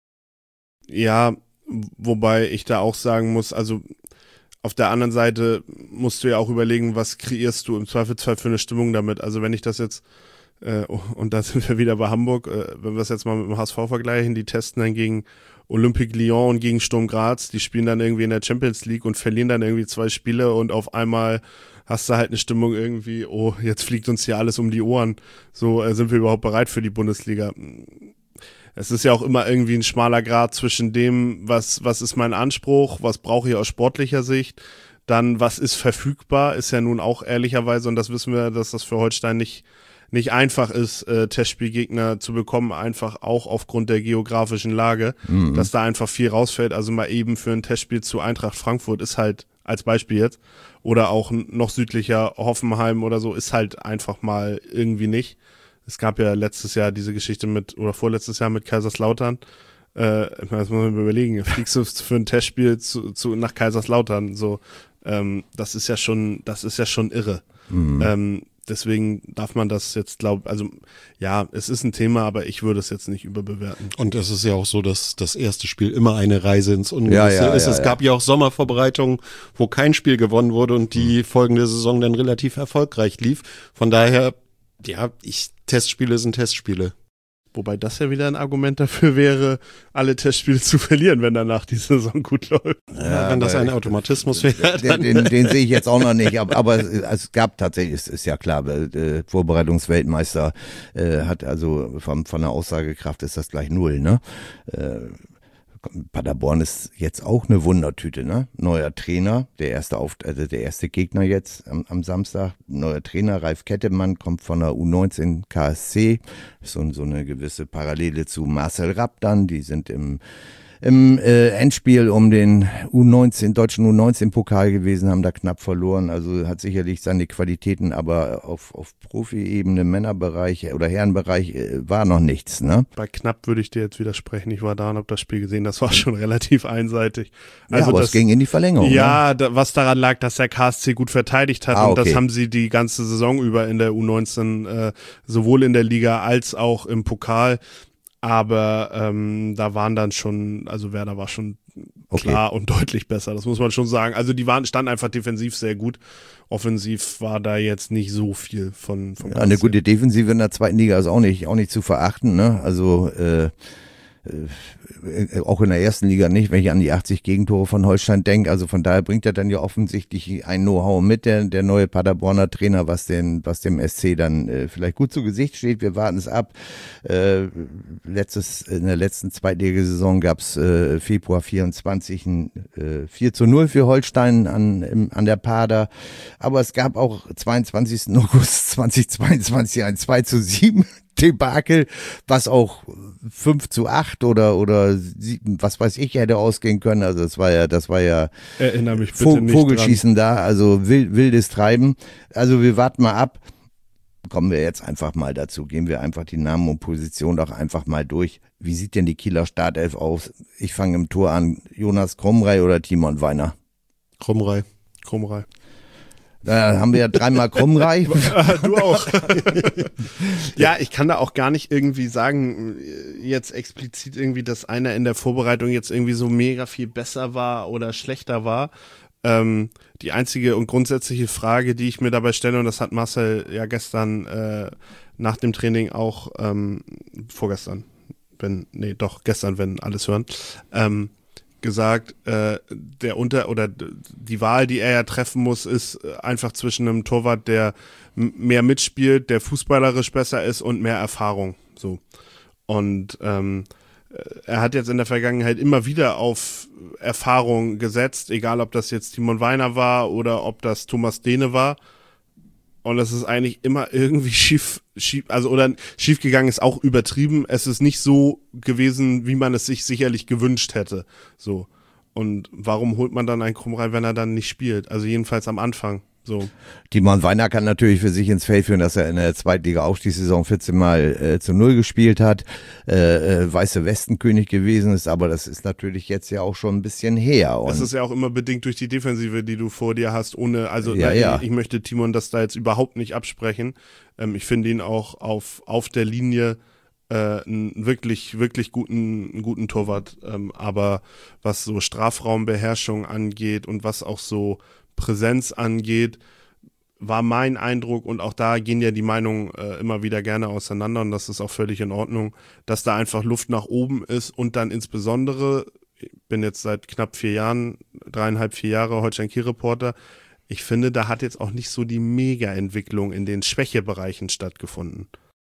Ja, wobei ich da auch sagen muss, also auf der anderen Seite musst du ja auch überlegen, was kreierst du im Zweifelsfall für eine Stimmung damit. Also wenn ich das jetzt, äh, und da sind wir wieder bei Hamburg, äh, wenn wir es jetzt mal mit dem H S V vergleichen, die testen dann gegen Olympique Lyon und gegen Sturm Graz, die spielen dann irgendwie in der Champions League und verlieren dann irgendwie zwei Spiele und auf einmal hast du halt eine Stimmung irgendwie, oh, jetzt fliegt uns hier alles um die Ohren. So, äh, sind wir überhaupt bereit für die Bundesliga? Es ist ja auch immer irgendwie ein schmaler Grat zwischen dem, was, was ist mein Anspruch, was brauche ich aus sportlicher Sicht, dann was ist verfügbar, ist ja nun auch ehrlicherweise, und das wissen wir, dass das für Holstein nicht nicht einfach ist, äh, Testspielgegner zu bekommen, einfach auch aufgrund der geografischen Lage, mhm. dass da einfach viel rausfällt. Also mal eben für ein Testspiel zu Eintracht Frankfurt ist halt, als Beispiel jetzt, oder auch noch südlicher Hoffenheim oder so, ist halt einfach mal irgendwie nicht. Es gab ja letztes Jahr diese Geschichte mit, oder vorletztes Jahr mit Kaiserslautern. Äh, das muss man überlegen, fliegst du für ein Testspiel zu, zu, nach Kaiserslautern, so, ähm, das ist ja schon, das ist ja schon irre. Mhm. Ähm, deswegen darf man das jetzt, glaube also ja, es ist ein Thema, aber ich würde es jetzt nicht überbewerten. Und es ist ja auch so, dass das erste Spiel immer eine Reise ins Ungewisse Ja, ja, ist. ja, es ja. gab ja auch Sommervorbereitungen, wo kein Spiel gewonnen wurde und die folgende Saison dann relativ erfolgreich lief. Von daher, ja, ich Testspiele sind Testspiele. Wobei das ja wieder ein Argument dafür wäre, alle Testspiele zu verlieren, wenn danach die Saison gut läuft. Ja, wenn das ein Automatismus wäre. Den, den, den sehe ich jetzt auch noch nicht, aber, aber es, es gab tatsächlich, es ist ja klar, äh, Vorbereitungsweltmeister äh, hat also von, von der Aussagekraft ist das gleich null, ne? Äh, Paderborn ist jetzt auch eine Wundertüte, ne? Neuer Trainer, der erste Auf, also der erste Gegner jetzt am, am Samstag. Neuer Trainer, Ralf Kettemann, kommt von der U neunzehn K S C. So, so eine gewisse Parallele zu Marcel Rapp dann. Die sind im im äh, Endspiel um den U neunzehn, deutschen U neunzehn Pokal gewesen, haben da knapp verloren. Also hat sicherlich seine Qualitäten, aber auf, auf Profi-Ebene, Männerbereich oder Herrenbereich äh, war noch nichts, ne? Bei knapp würde ich dir jetzt widersprechen. Ich war da und habe das Spiel gesehen. Das war schon relativ einseitig. Also ja, aber das, es ging in die Verlängerung. Ja, ne? da, was daran lag, dass der K S C gut verteidigt hat. Ah, und okay. das haben sie die ganze Saison über in der U neunzehn, äh, sowohl in der Liga als auch im Pokal. Aber ähm, da waren dann schon, also Werder war schon klar okay. und deutlich besser, das muss man schon sagen. Also die waren, standen einfach defensiv sehr gut. Offensiv war da jetzt nicht so viel von vom ja, eine gute Defensive in der zweiten Liga ist auch nicht, auch nicht zu verachten, ne? Also äh, äh, auch in der ersten Liga nicht, wenn ich an die achtzig Gegentore von Holstein denke. Also von daher bringt er dann ja offensichtlich ein Know-how mit, der, der neue Paderborner Trainer, was den, was dem S C dann äh, vielleicht gut zu Gesicht steht. Wir warten es ab. Äh, letztes, in der letzten Zweitligasaison gab es äh, Februar vierundzwanzig ein äh, vier zu null für Holstein an, im, an der Pader. Aber es gab auch zweiundzwanzigsten August zweitausendzweiundzwanzig ein zwei zu sieben Debakel, was auch fünf zu acht oder oder sieben, was weiß ich, hätte ausgehen können. Also das war ja, das war ja Erinnere mich bitte Vog- nicht Vogelschießen dran. Da, also wild, wildes Treiben. Also wir warten mal ab. Kommen wir jetzt einfach mal dazu. Gehen wir einfach die Namen und Positionen doch einfach mal durch. Wie sieht denn die Kieler Startelf aus? Ich fange im Tor an. Jonas Kromrei oder Timon Weiner? Kromrei. Kromrei. Da haben wir ja dreimal Kromrei. Du auch. Ja, ich kann da auch gar nicht irgendwie sagen, jetzt explizit irgendwie, dass einer in der Vorbereitung jetzt irgendwie so mega viel besser war oder schlechter war. Ähm, die einzige und grundsätzliche Frage, die ich mir dabei stelle, und das hat Marcel ja gestern äh, nach dem Training auch, ähm, vorgestern, wenn, nee, doch, gestern, wenn alles hören, ähm, gesagt, äh, der Unter- oder die Wahl, die er ja treffen muss, ist einfach zwischen einem Torwart, der m- mehr mitspielt, der fußballerisch besser ist und mehr Erfahrung. So. Und ähm, er hat jetzt in der Vergangenheit immer wieder auf Erfahrung gesetzt, egal ob das jetzt Timon Weiner war oder ob das Thomas Dehne war. Und das ist eigentlich immer irgendwie schief, schief, also oder schief gegangen ist auch übertrieben. Es ist nicht so gewesen, wie man es sich sicherlich gewünscht hätte. So. Und warum holt man dann einen Kromrei, wenn er dann nicht spielt? Also jedenfalls am Anfang. So. Timon Weiner kann natürlich für sich ins Feld führen, dass er in der Zweitliga-Aufstiegssaison vierzehn Mal äh, zu Null gespielt hat, äh, äh, Weiße Westenkönig gewesen ist, aber das ist natürlich jetzt ja auch schon ein bisschen her. Und das ist ja auch immer bedingt durch die Defensive, die du vor dir hast, ohne, also ja, na, ja. Ich, ich möchte Timon das da jetzt überhaupt nicht absprechen. Ähm, ich finde ihn auch auf, auf der Linie äh, einen wirklich, wirklich guten, einen guten Torwart. Ähm, aber was so Strafraumbeherrschung angeht und was auch so Präsenz angeht, war mein Eindruck, und auch da gehen ja die Meinungen äh, immer wieder gerne auseinander, und das ist auch völlig in Ordnung, dass da einfach Luft nach oben ist, und dann insbesondere, ich bin jetzt seit knapp vier Jahren, dreieinhalb, vier Jahre Holstein-Kiel-Reporter, ich finde, da hat jetzt auch nicht so die Mega-Entwicklung in den Schwächebereichen stattgefunden.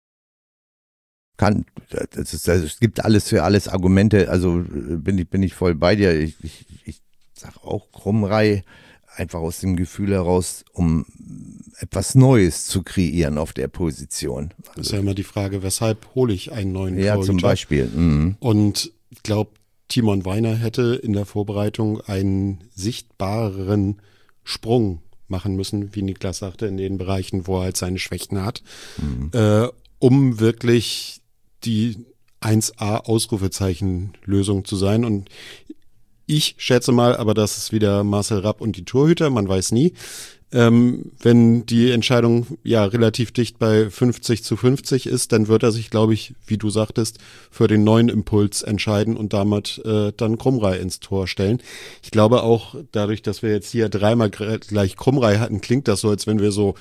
Kann, das ist, das, es gibt alles für alles Argumente, also bin ich, bin ich voll bei dir. Ich, ich, ich sag auch Kromrei, einfach aus dem Gefühl heraus, um etwas Neues zu kreieren auf der Position. Also, das ist ja immer die Frage, weshalb hole ich einen neuen Ja, Torhüter? zum Beispiel. Mhm. Und ich glaube, Timon Weiner hätte in der Vorbereitung einen sichtbareren Sprung machen müssen, wie Niklas sagte, in den Bereichen, wo er halt seine Schwächen hat, mhm. äh, um wirklich die eins A Ausrufezeichen-Lösung zu sein. Und ich schätze mal, aber das ist wieder Marcel Rapp und die Torhüter, man weiß nie, Ähm, wenn die Entscheidung ja relativ dicht bei fünfzig zu fünfzig ist, dann wird er sich, glaube ich, wie du sagtest, für den neuen Impuls entscheiden und damit äh, dann Krumrei ins Tor stellen. Ich glaube auch, dadurch, dass wir jetzt hier dreimal gleich Krumrei hatten, klingt das so, als wenn wir so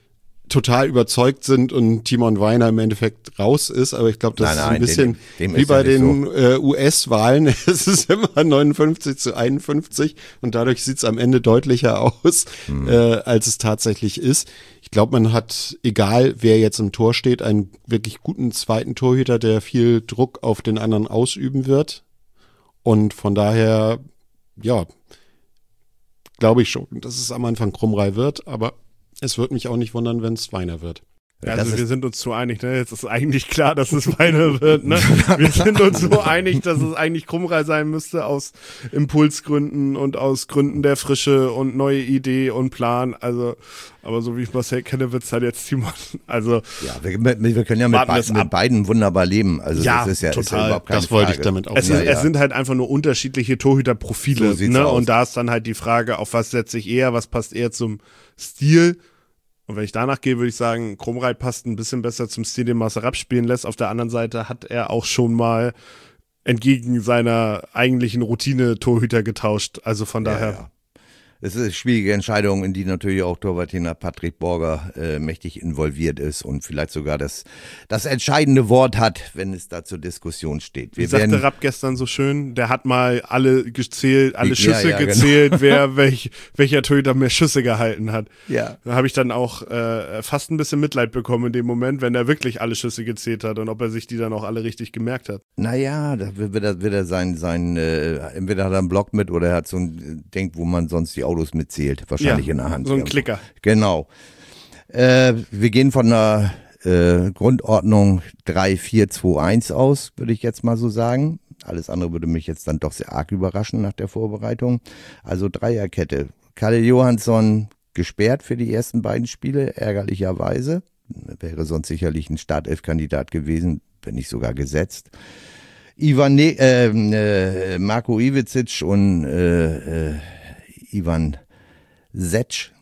total überzeugt sind und Timon Weiner im Endeffekt raus ist, aber ich glaube, das nein, nein, ist ein bisschen dem, dem wie bei den so. äh, U S-Wahlen. Es ist immer neunundfünfzig zu einundfünfzig und dadurch sieht es am Ende deutlicher aus, hm. äh, als es tatsächlich ist. Ich glaube, man hat, egal wer jetzt im Tor steht, einen wirklich guten zweiten Torhüter, der viel Druck auf den anderen ausüben wird. Und von daher, ja, glaube ich schon, dass es am Anfang Krumrei wird, aber es würde mich auch nicht wundern, wenn es Weiner wird. Ja, also wir sind uns so einig, ne? Jetzt ist eigentlich klar, dass es Weiner wird, ne? Wir sind uns so einig, dass es eigentlich Krumrei sein müsste aus Impulsgründen und aus Gründen der Frische und neue Idee und Plan. Also, aber so wie ich Marcel kenne, wird's halt jetzt Timon. Also ja, wir, wir können ja mit, be mit beiden wunderbar leben. Also ja, das ist ja, total. Ist ja überhaupt keine das wollte Frage. Ich damit auch es, sagen. Ist, ja. es sind halt einfach nur unterschiedliche Torhüterprofile, so ne? Aus. Und da ist dann halt die Frage, auf was setze ich eher, was passt eher zum Stil. Und wenn ich danach gehe, würde ich sagen, Krumrei passt ein bisschen besser zum Stil, den Marcel Rapp spielen lässt. Auf der anderen Seite hat er auch schon mal entgegen seiner eigentlichen Routine Torhüter getauscht. Also von daher. Ja, ja. Es ist eine schwierige Entscheidung, in die natürlich auch Torwarttrainer Patrick Borger äh, mächtig involviert ist und vielleicht sogar das, das entscheidende Wort hat, wenn es da zur Diskussion steht. Wir Wie sagte werden, Rapp gestern so schön, der hat mal alle gezählt, alle Schüsse ja, ja, gezählt, genau. wer welch, welcher Torhüter mehr Schüsse gehalten hat. Ja. Da habe ich dann auch äh, fast ein bisschen Mitleid bekommen in dem Moment, wenn er wirklich alle Schüsse gezählt hat und ob er sich die dann auch alle richtig gemerkt hat. Naja, da wird er, wird er sein, sein äh, entweder hat er einen Block mit oder er hat so ein Denk, wo man sonst die Autos mitzählt, wahrscheinlich ja, in der Hand. So ein Klicker. Genau. Äh, wir gehen von einer äh, Grundordnung drei vier zwei eins aus, würde ich jetzt mal so sagen. Alles andere würde mich jetzt dann doch sehr arg überraschen nach der Vorbereitung. Also Dreierkette. Kalle Johansson gesperrt für die ersten beiden Spiele, ärgerlicherweise. Wäre sonst sicherlich ein Startelf-Kandidat gewesen, wenn nicht sogar gesetzt. Ivan ne äh, äh, Marko Ivicic und äh, äh, Ivan Setsch.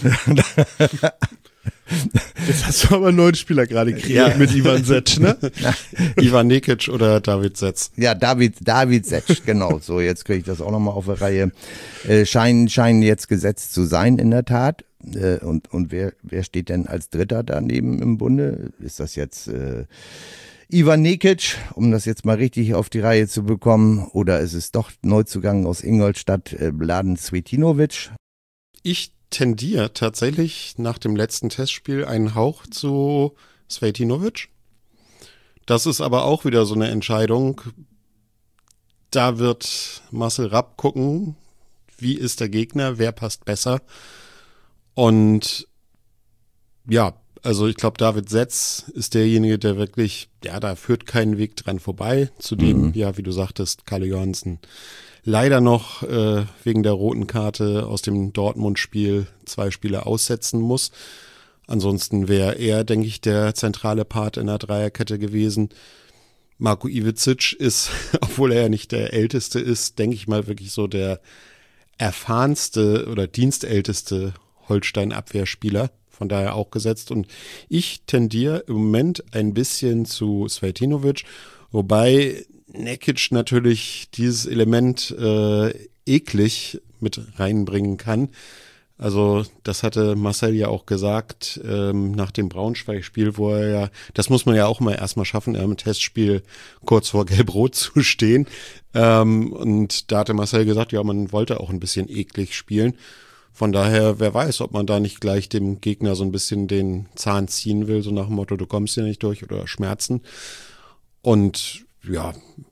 Jetzt hast du aber einen neuen Spieler gerade kreiert ja. mit Ivan Setsch, ne? Ivan Nekic oder David Setz. Ja, David, David Setsch, genau. So, jetzt kriege ich das auch nochmal auf die Reihe. Äh, scheinen, scheinen jetzt gesetzt zu sein, in der Tat. Äh, und und wer, wer steht denn als Dritter daneben im Bunde? Ist das jetzt äh, Ivan Nekic, um das jetzt mal richtig auf die Reihe zu bekommen, oder ist es doch Neuzugang aus Ingolstadt, äh, Mladen Cvijinovic? Ich tendiere tatsächlich nach dem letzten Testspiel einen Hauch zu Cvijinovic. Das ist aber auch wieder so eine Entscheidung. Da wird Marcel Rapp gucken, wie ist der Gegner, wer passt besser. Und ja, also ich glaube, David Setz ist derjenige, der wirklich, ja, da führt kein Weg dran vorbei. Zudem, mhm. ja, wie du sagtest, Kalle Johansen leider noch äh, wegen der roten Karte aus dem Dortmund-Spiel zwei Spiele aussetzen muss. Ansonsten wäre er, denke ich, der zentrale Part in der Dreierkette gewesen. Marko Ivicic ist, obwohl er ja nicht der Älteste ist, denke ich mal wirklich so der erfahrenste oder dienstälteste Holstein-Abwehrspieler. Von daher auch gesetzt. Und ich tendiere im Moment ein bisschen zu Cvijinovic, wobei Nekic natürlich dieses Element äh, eklig mit reinbringen kann. Also das hatte Marcel ja auch gesagt ähm, nach dem Braunschweig-Spiel, wo er ja, das muss man ja auch mal erstmal schaffen, im Testspiel kurz vor Gelb-Rot zu stehen. Ähm, und da hatte Marcel gesagt, ja, man wollte auch ein bisschen eklig spielen. Von daher, wer weiß, ob man da nicht gleich dem Gegner so ein bisschen den Zahn ziehen will, so nach dem Motto, du kommst hier nicht durch oder Schmerzen. Und ja,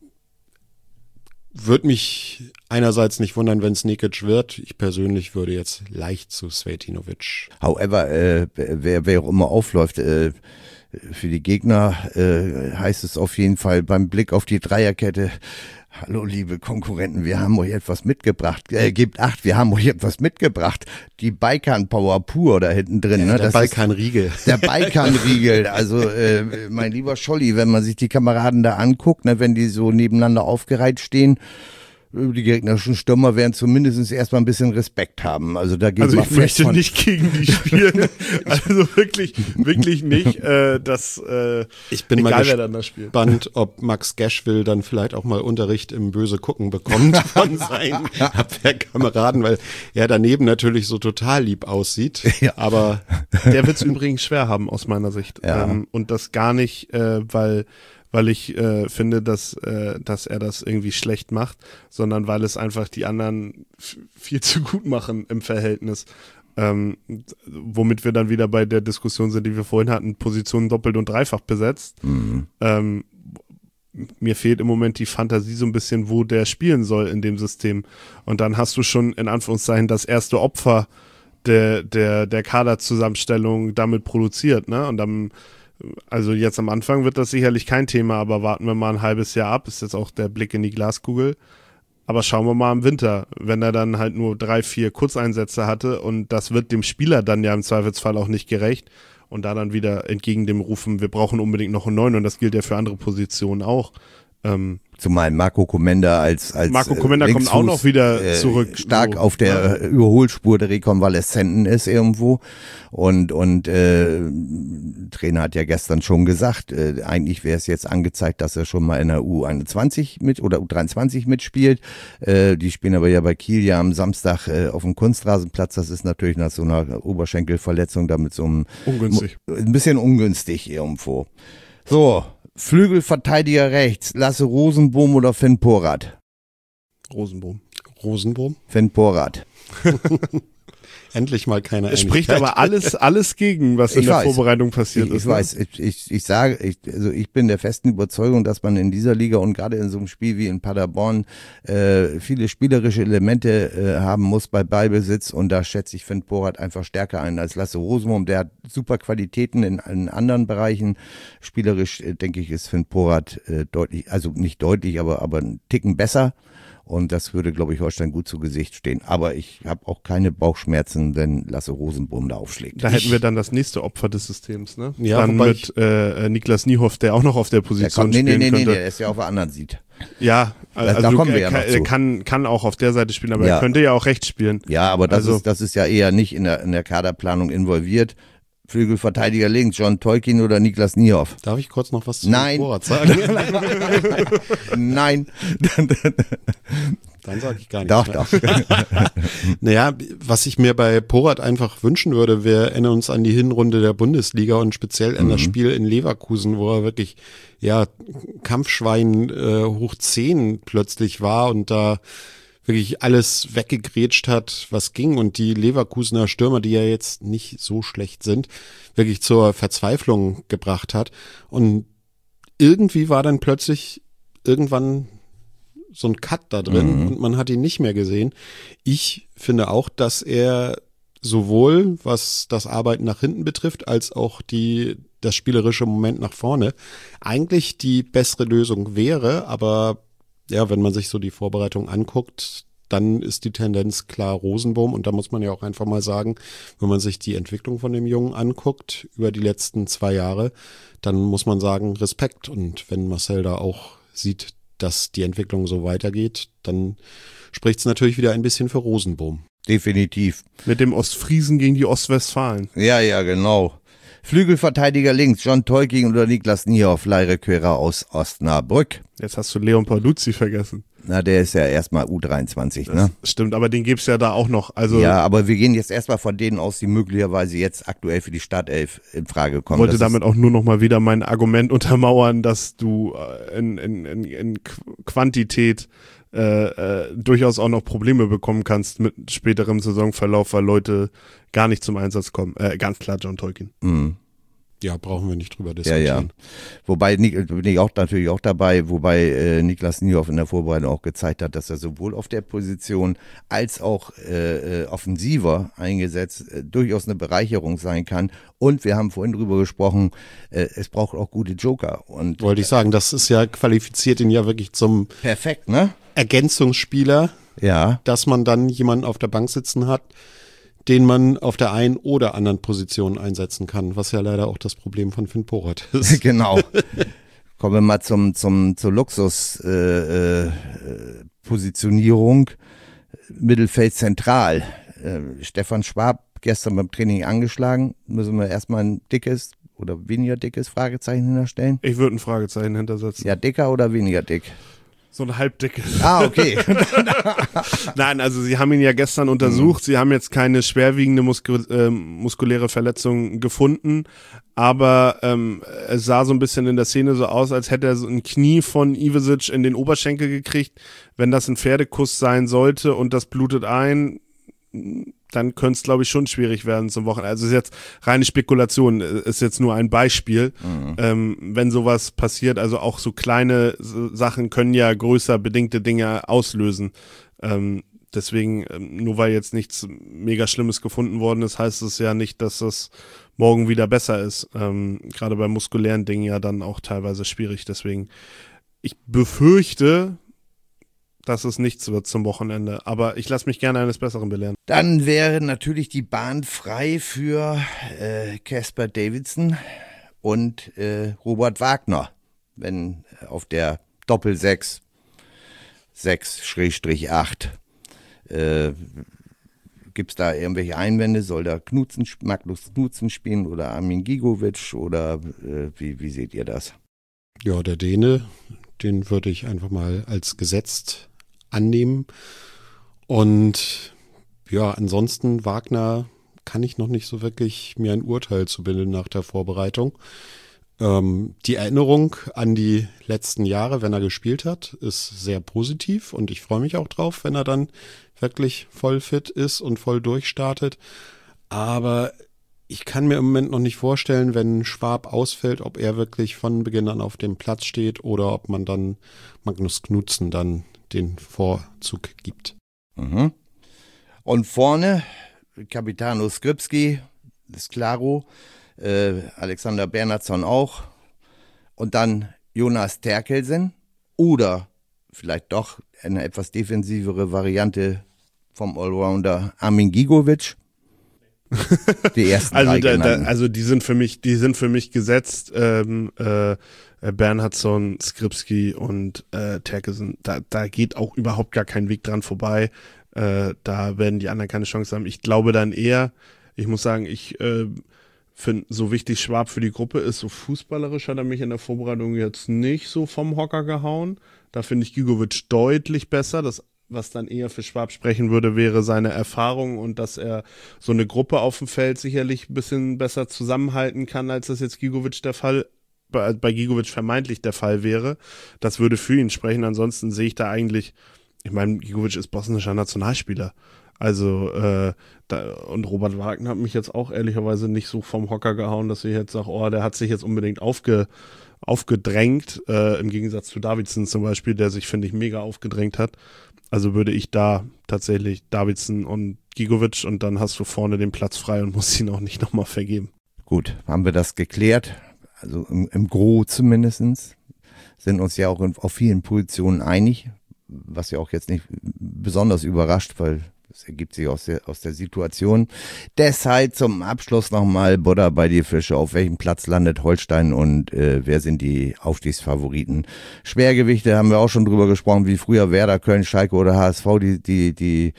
würde mich einerseits nicht wundern, wenn es Nekic wird. Ich persönlich würde jetzt leicht zu Cvijinovic. However, äh, wer, wer auch immer aufläuft, äh, für die Gegner äh, heißt es auf jeden Fall beim Blick auf die Dreierkette, hallo liebe Konkurrenten, wir haben euch etwas mitgebracht. Äh, gebt acht, wir haben euch etwas mitgebracht. Die Balkan Power pur da hinten drin. Ja, ne? Der Balkanriegel. Der Balkanriegel. Also äh, mein lieber Scholli, wenn man sich die Kameraden da anguckt, ne, wenn die so nebeneinander aufgereiht stehen, die gegnerischen Stürmer werden zumindest erstmal ein bisschen Respekt haben. Also da geht Also mal ich möchte von nicht gegen die spielen. Also wirklich, wirklich nicht, äh, dass äh, ich bin egal, mal wer dann da spielt. gespannt, ob Max Geschwill dann vielleicht auch mal Unterricht im Böse gucken bekommt von seinen Abwehrkameraden, weil er daneben natürlich so total lieb aussieht. Ja. Aber Der wird es übrigens schwer haben aus meiner Sicht. Ja. Ähm, und das gar nicht, äh, weil weil ich äh, finde, dass äh, dass er das irgendwie schlecht macht, sondern weil es einfach die anderen f- viel zu gut machen im Verhältnis. Ähm, womit wir dann wieder bei der Diskussion sind, die wir vorhin hatten, Positionen doppelt und dreifach besetzt. Mhm. Ähm, mir fehlt im Moment die Fantasie so ein bisschen, wo der spielen soll in dem System. Und dann hast du schon in Anführungszeichen das erste Opfer der, der, der Kaderzusammenstellung damit produziert, ne? Und dann, also jetzt am Anfang wird das sicherlich kein Thema, aber warten wir mal ein halbes Jahr ab, ist jetzt auch der Blick in die Glaskugel. Aber schauen wir mal im Winter, wenn er dann halt nur drei, vier Kurzeinsätze hatte und das wird dem Spieler dann ja im Zweifelsfall auch nicht gerecht und da dann wieder entgegen dem Rufen, wir brauchen unbedingt noch einen neuen und das gilt ja für andere Positionen auch. Ähm, Zumal Marco Komenda als, als Marco Komenda äh, kommt auch noch wieder äh, zurück. stark So, auf der ja. Überholspur der Rekonvaleszenten ist irgendwo. Und, und äh, Trainer hat ja gestern schon gesagt, äh, eigentlich wäre es jetzt angezeigt, dass er schon mal in der U einundzwanzig mit oder U dreiundzwanzig mitspielt. Äh, die spielen aber ja bei Kiel ja am Samstag äh, auf dem Kunstrasenplatz. Das ist natürlich nach so einer Oberschenkelverletzung damit so einem Ungünstig. ein bisschen ungünstig irgendwo. So, Flügelverteidiger rechts, Lasse Rosenbohm oder Finn Porat? Rosenbohm. Rosenbohm? Finn Porat. Endlich mal keine Es spricht Einigkeit. aber alles, alles gegen, was in Ich der weiß. Vorbereitung passiert Ich, ist. ich weiß, ich, ich, ich sage, ich, also ich bin der festen Überzeugung, dass man in dieser Liga und gerade in so einem Spiel wie in Paderborn äh, viele spielerische Elemente äh, haben muss bei Ballbesitz und da schätze ich Finn Porat einfach stärker ein als Lasse Rosenbohm. Der hat super Qualitäten in, in anderen Bereichen. Spielerisch, äh, denke ich, ist Finn Porat äh, deutlich, also nicht deutlich, aber, aber einen Ticken besser. Und das würde, glaube ich, Holstein gut zu Gesicht stehen. Aber ich habe auch keine Bauchschmerzen, wenn Lasse Rosenbohm da aufschlägt. Da hätten wir dann das nächste Opfer des Systems, ne? Ja, dann wobei mit äh, Niklas Niehoff, der auch noch auf der Der Position kommt, nee, nee, spielen nee, nee, könnte. der ist ja auf der anderen Seite. Ja, also da kommen wir er ja kann, noch zu. er kann, kann auch auf der Seite spielen, aber Ja. er könnte ja auch rechts spielen. Ja, aber das, Also- ist, das ist ja eher nicht in der, in der Kaderplanung involviert. Flügelverteidiger links, John Tolkien oder Niklas Niehoff? Darf ich kurz noch was zu Nein. Porat sagen? Nein. Dann sage ich gar nichts Doch, mehr. doch. Naja, was ich mir bei Porat einfach wünschen würde, wir erinnern uns an die Hinrunde der Bundesliga und speziell an das Spiel in Leverkusen, wo er wirklich, ja, Kampfschwein äh, hoch zehn plötzlich war und da wirklich alles weggegrätscht hat, was ging und die Leverkusener Stürmer, die ja jetzt nicht so schlecht sind, wirklich zur Verzweiflung gebracht hat. Und irgendwie war dann plötzlich irgendwann so ein Cut da drin Mhm. und man hat ihn nicht mehr gesehen. Ich finde auch, dass er sowohl, was das Arbeiten nach hinten betrifft, als auch die, das spielerische Moment nach vorne eigentlich die bessere Lösung wäre, aber ja, wenn man sich so die Vorbereitung anguckt, dann ist die Tendenz klar Rosenbohm und da muss man ja auch einfach mal sagen, wenn man sich die Entwicklung von dem Jungen anguckt über die letzten zwei Jahre, dann muss man sagen Respekt und wenn Marcel da auch sieht, dass die Entwicklung so weitergeht, dann spricht es natürlich wieder ein bisschen für Rosenbohm. Definitiv. Mit dem Ostfriesen gegen die Ostwestfalen. Ja, ja, genau. Flügelverteidiger links, John Tolkien oder Niklas Niehoff, Leirequerer aus Osnabrück. Jetzt hast du Leon Paluzzi vergessen. Na, der ist ja erstmal U dreiundzwanzig, Das ne? stimmt, aber den gibt's ja da auch noch. Also Ja, aber wir gehen jetzt erstmal von denen aus, die möglicherweise jetzt aktuell für die Startelf in Frage kommen. wollte Das damit auch nur noch mal wieder mein Argument untermauern, dass du äh, in, in, in, in Qu- Quantität äh, äh, durchaus auch noch Probleme bekommen kannst mit späterem Saisonverlauf, weil Leute gar nicht zum Einsatz kommen. Äh, ganz klar John Tolkien. ist, mhm. Ja, brauchen wir nicht drüber Ja, diskutieren. ja. Wobei, Nik- bin ich auch natürlich auch dabei, wobei äh, Niklas Niehoff in der Vorbereitung auch gezeigt hat, dass er sowohl auf der Position als auch äh, äh, offensiver eingesetzt äh, durchaus eine Bereicherung sein kann. Und wir haben vorhin drüber gesprochen, äh, es braucht auch gute Joker. Und Wollte ich sagen, das ist ja qualifiziert ihn ja wirklich zum perfekt, ne? Ergänzungsspieler, Ja. dass man dann jemanden auf der Bank sitzen hat, den man auf der einen oder anderen Position einsetzen kann, was ja leider auch das Problem von Finn Porat ist. Genau. Kommen wir mal zum, zum, zur Luxus, äh, äh, Positionierung Mittelfeld zentral. Äh, Stefan Schwab gestern beim Training angeschlagen. Müssen wir erstmal ein dickes oder weniger dickes Fragezeichen hinterstellen? Ich würde ein Fragezeichen hintersetzen. Ja, dicker oder weniger dick? So ein halbdickes. Ah, okay. Nein, also sie haben ihn ja gestern untersucht. Mhm. Sie haben jetzt keine schwerwiegende Muskul äh, muskuläre Verletzung gefunden. Aber ähm, es sah so ein bisschen in der Szene so aus, als hätte er so ein Knie von Ivesic in den Oberschenkel gekriegt. Wenn das ein Pferdekuss sein sollte und das blutet ein, dann könnte es, glaube ich, schon schwierig werden zum Wochenende. Also es ist jetzt reine Spekulation, ist jetzt nur ein Beispiel. Mhm. Ähm, wenn sowas passiert, also auch so kleine Sachen können ja größer bedingte Dinge auslösen. Ähm, deswegen, nur weil jetzt nichts mega Schlimmes gefunden worden ist, heißt es ja nicht, dass es morgen wieder besser ist. Ähm, gerade bei muskulären Dingen ja dann auch teilweise schwierig. Deswegen, ich befürchte, dass es nichts wird zum Wochenende. Aber ich lasse mich gerne eines Besseren belehren. Dann wäre natürlich die Bahn frei für Casper äh, Davidson und äh, Robert Wagner, wenn auf der Doppel-Sechs, sechs acht, äh, gibt es da irgendwelche Einwände? Soll da Knutzen, Magnus Knutzen spielen oder Armin Gigovic oder äh, wie, wie seht ihr das? Ja, der Däne, den würde ich einfach mal als gesetzt annehmen. Und ja, ansonsten Wagner kann ich noch nicht so wirklich mir ein Urteil zu bilden nach der Vorbereitung. Ähm, die Erinnerung an die letzten Jahre, wenn er gespielt hat, ist sehr positiv und ich freue mich auch drauf, wenn er dann wirklich voll fit ist und voll durchstartet. Aber ich kann mir im Moment noch nicht vorstellen, wenn Schwab ausfällt, ob er wirklich von Beginn an auf dem Platz steht oder ob man dann Magnus Knutzen dann den Vorzug gibt. Mhm. Und vorne Capitano Skripski, ist klaro, äh, Alexander Bernhardsson auch und dann Jonas Terkelsen oder vielleicht doch eine etwas defensivere Variante vom Allrounder Armin Gigovic. Die ersten also, drei da, da, genannten. also die sind für mich, die sind für mich gesetzt. Ähm, äh, Bernhardsson, Skripski und äh, Terkelsen. Da, da geht auch überhaupt gar kein Weg dran vorbei. Äh, da werden die anderen keine Chance haben. Ich glaube dann eher, ich muss sagen, ich äh, finde, so wichtig Schwab für die Gruppe ist, so fußballerisch hat er mich in der Vorbereitung jetzt nicht so vom Hocker gehauen. Da finde ich Gigovic deutlich besser. Das, was dann eher für Schwab sprechen würde, wäre seine Erfahrung und dass er so eine Gruppe auf dem Feld sicherlich ein bisschen besser zusammenhalten kann, als das jetzt Gigovic der Fall, bei, bei Gigovic vermeintlich der Fall wäre. Das würde für ihn sprechen. Ansonsten sehe ich da eigentlich, ich meine, Gigovic ist bosnischer Nationalspieler. Also, äh, da, und Robert Wagner hat mich jetzt auch ehrlicherweise nicht so vom Hocker gehauen, dass ich jetzt sage, oh, der hat sich jetzt unbedingt aufge, aufgedrängt, äh, im Gegensatz zu Davidson zum Beispiel, der sich, finde ich, mega aufgedrängt hat. Also würde ich da tatsächlich Davidson und Gigovic und dann hast du vorne den Platz frei und musst ihn auch nicht nochmal vergeben. Gut, haben wir das geklärt. Also im, im Gros zumindest sind uns ja auch in, auf vielen Positionen einig, was ja auch jetzt nicht besonders überrascht, weil das ergibt sich aus der, aus der Situation. Deshalb zum Abschluss nochmal Butter bei die Fische. Auf welchem Platz landet Holstein und äh, wer sind die Aufstiegsfavoriten? Schwergewichte haben wir auch schon drüber gesprochen, wie früher Werder, Köln, Schalke oder H S V. Die, die, die,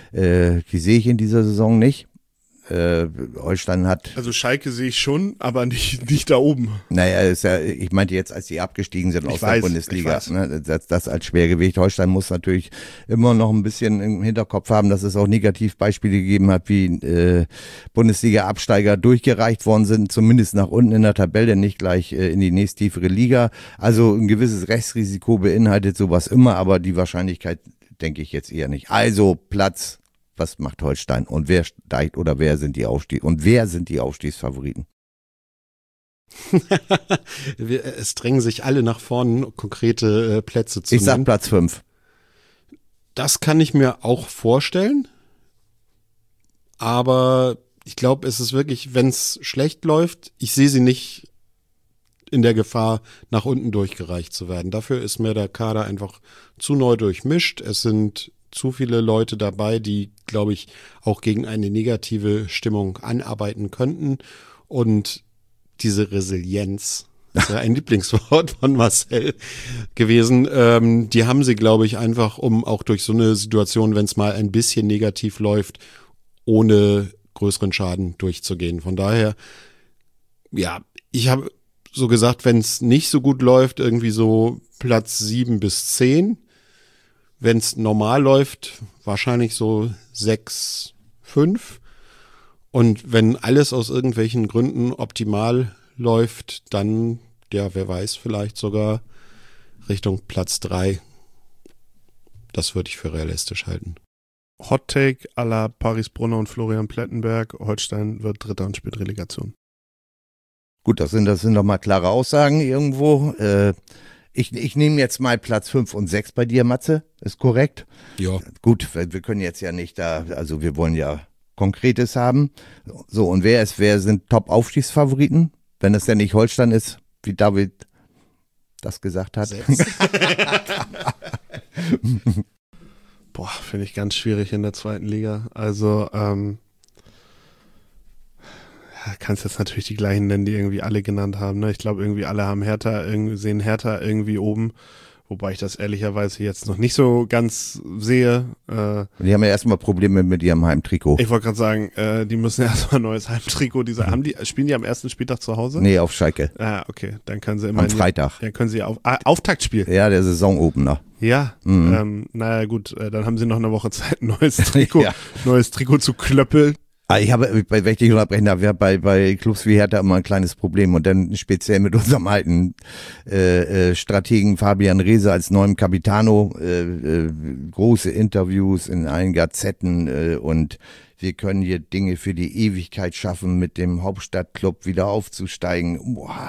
äh, die sehe ich in dieser Saison nicht. Äh, Holstein hat... Also Schalke sehe ich schon, aber nicht, nicht da oben. Naja, ist ja, ich meinte jetzt, als die abgestiegen sind ich aus weiß, der Bundesliga. Ne, das, das als Schwergewicht. Holstein muss natürlich immer noch ein bisschen im Hinterkopf haben, dass es auch Negativbeispiele gegeben hat, wie äh, Bundesliga-Absteiger durchgereicht worden sind, zumindest nach unten in der Tabelle, nicht gleich äh, in die nächsttiefere Liga. Also ein gewisses Rechtsrisiko beinhaltet sowas immer, aber die Wahrscheinlichkeit denke ich jetzt eher nicht. Also Platz... Was macht Holstein und wer steigt oder wer sind die Aufstieg und wer sind die Aufstiegsfavoriten? Es drängen sich alle nach vorne, konkrete äh, Plätze zu Ich nennen. sag Platz fünf. Das kann ich mir auch vorstellen. Aber ich glaube, es ist wirklich, wenn es schlecht läuft, ich sehe sie nicht in der Gefahr, nach unten durchgereicht zu werden. Dafür ist mir der Kader einfach zu neu durchmischt. Es sind zu viele Leute dabei, die, glaube ich, auch gegen eine negative Stimmung anarbeiten könnten. Und diese Resilienz Das ist ja ein Lieblingswort von Marcel gewesen. Ähm, die haben sie, glaube ich, einfach, um auch durch so eine Situation, wenn es mal ein bisschen negativ läuft, ohne größeren Schaden durchzugehen. Von daher, ja, ich habe so gesagt, wenn es nicht so gut läuft, irgendwie so Platz sieben bis zehn. Wenn es normal läuft, wahrscheinlich so sechs, fünf. Und wenn alles aus irgendwelchen Gründen optimal läuft, dann, ja, wer weiß, vielleicht sogar Richtung Platz drei. Das würde ich für realistisch halten. Hot Take à la Paris Brunner und Florian Plettenberg. Holstein wird Dritter und spielt Relegation. Gut, das sind, das sind doch mal klare Aussagen irgendwo. Äh, ich, ich nehme jetzt mal Platz fünf und sechs bei dir, Matze. Ist korrekt? Ja. Gut, wir, wir können jetzt ja nicht da, also wir wollen ja Konkretes haben. So, und wer ist, wer sind Top-Aufstiegsfavoriten? Wenn es denn nicht Holstein ist, wie David das gesagt hat. Boah, finde ich ganz schwierig in der zweiten Liga. Also, ähm, ja, kannst jetzt natürlich die gleichen nennen, die irgendwie alle genannt haben. Ne? Ich glaube, irgendwie alle haben Hertha, irgendwie sehen Hertha irgendwie oben. Wobei ich das ehrlicherweise jetzt noch nicht so ganz sehe. Äh, die haben ja erstmal Probleme mit ihrem Heimtrikot. Ich wollte gerade sagen, äh, die müssen erstmal ein neues Heimtrikot. Diese, haben die, spielen die am ersten Spieltag zu Hause? Nee, auf Schalke. Ah, okay. Dann können sie immer. Am Freitag. Dann können sie auf, ah, Auftaktspiel. Ja, der Saisonopener. Ja, mhm. ähm, naja gut, äh, dann haben sie noch eine Woche Zeit, ein neues Trikot, ja. neues Trikot zu klöppeln. Ich habe, wenn ich dich unterbrechen darf, ja, bei, bei Clubs wie Hertha immer ein kleines Problem und dann speziell mit unserem alten äh, äh, Strategen Fabian Reese als neuem Capitano, äh, äh, große Interviews in allen Gazetten äh, und wir können hier Dinge für die Ewigkeit schaffen, mit dem Hauptstadtclub wieder aufzusteigen. Boah,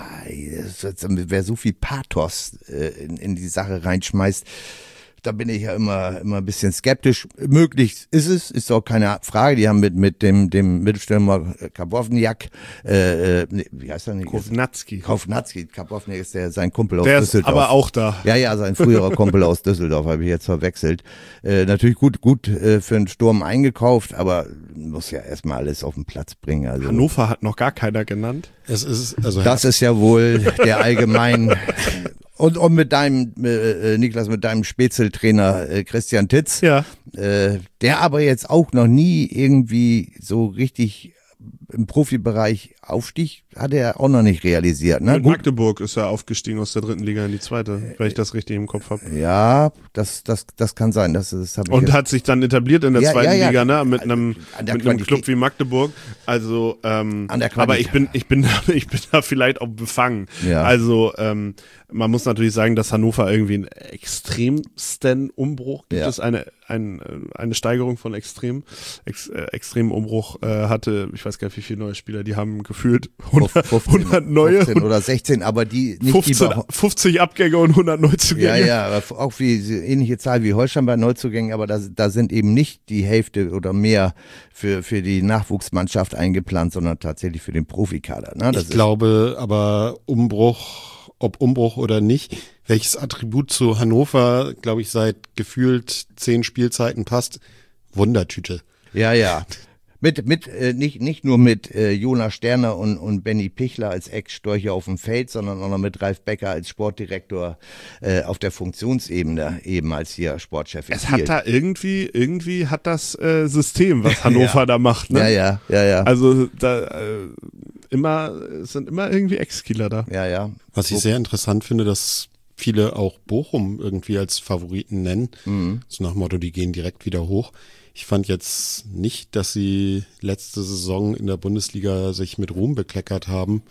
wer so viel Pathos äh, in, in die Sache reinschmeißt, da bin ich ja immer immer ein bisschen skeptisch. Möglich ist es, ist auch keine Frage. Die haben mit mit dem dem Mittelstürmer Karbovniak, äh, nee, wie heißt er nicht? Kovnatski. Kovnatski. Karbovniak ist der sein Kumpel aus der Düsseldorf. Der ist aber auch da. Ja, ja, sein früherer Kumpel aus Düsseldorf habe ich jetzt verwechselt. Äh, natürlich gut gut äh, für einen Sturm eingekauft, aber muss ja erstmal alles auf den Platz bringen. Also Hannover hat noch gar keiner genannt. Es ist also das ist ja wohl der allgemein. Und, und mit deinem, äh, Niklas, mit deinem Spätzle-Trainer äh, Christian Titz, ja. äh, der aber jetzt auch noch nie irgendwie so richtig im Profibereich aufstieg, hat er auch noch nicht realisiert. Ne? Mit Magdeburg ist er aufgestiegen aus der dritten Liga in die zweite, wenn ich das richtig im Kopf habe. Ja, das, das, das kann sein. Das, das hab ich Und jetzt. hat sich dann etabliert in der ja, zweiten ja, ja. Liga, ne? Mit einem, mit einem Qualität. Club wie Magdeburg. Also, ähm, aber ich bin, ich bin, ich bin da vielleicht auch befangen. Ja. Also, ähm, man muss natürlich sagen, dass Hannover irgendwie einen extremsten Umbruch gibt. Ja. Es eine, ein, eine Steigerung von extrem, ex, äh, extremen Umbruch äh, hatte. Ich weiß gar nicht, wie viele neue Spieler die haben gefühlt. hundert, fünfzehn, hundert neue. fünfzehn oder sechzehn, aber die nicht fünfzehn, die fünfzig Abgänge und hundert Neuzugänge. Ja, ja, aber auch wie ähnliche Zahl wie Holstein bei Neuzugängen, aber da, da sind eben nicht die Hälfte oder mehr für, für die Nachwuchsmannschaft eingeplant, sondern tatsächlich für den Profikader. Ne? Das ich glaube aber Umbruch, ob Umbruch oder nicht, welches Attribut zu Hannover, glaube ich, seit gefühlt zehn Spielzeiten passt, Wundertüte. Ja, ja. Mit, mit, äh, nicht, nicht nur mit äh, Jonas Sterner und, und Benny Pichler als Ex-Storche auf dem Feld, sondern auch noch mit Ralf Becker als Sportdirektor äh, auf der Funktionsebene, eben als hier Sportchef. Es hat da irgendwie, irgendwie hat das äh, System, was Hannover ja. da macht. Ne? Ja, ja, ja, ja. Also da äh, immer, es sind immer irgendwie Ex-Kieler da. Ja, ja. Was ich sehr interessant finde, dass viele auch Bochum irgendwie als Favoriten nennen. Mhm. So nach dem Motto, die gehen direkt wieder hoch. Ich fand jetzt nicht, dass sie letzte Saison in der Bundesliga sich mit Ruhm bekleckert haben.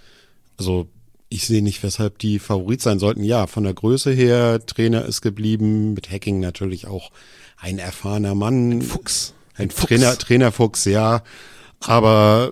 Also ich sehe nicht, weshalb die Favorit sein sollten. Ja, von der Größe her, Trainer ist geblieben, mit Hacking natürlich auch ein erfahrener Mann. Ein Fuchs. Ein, ein Trainer, Fuchs. Trainerfuchs, ja. Aber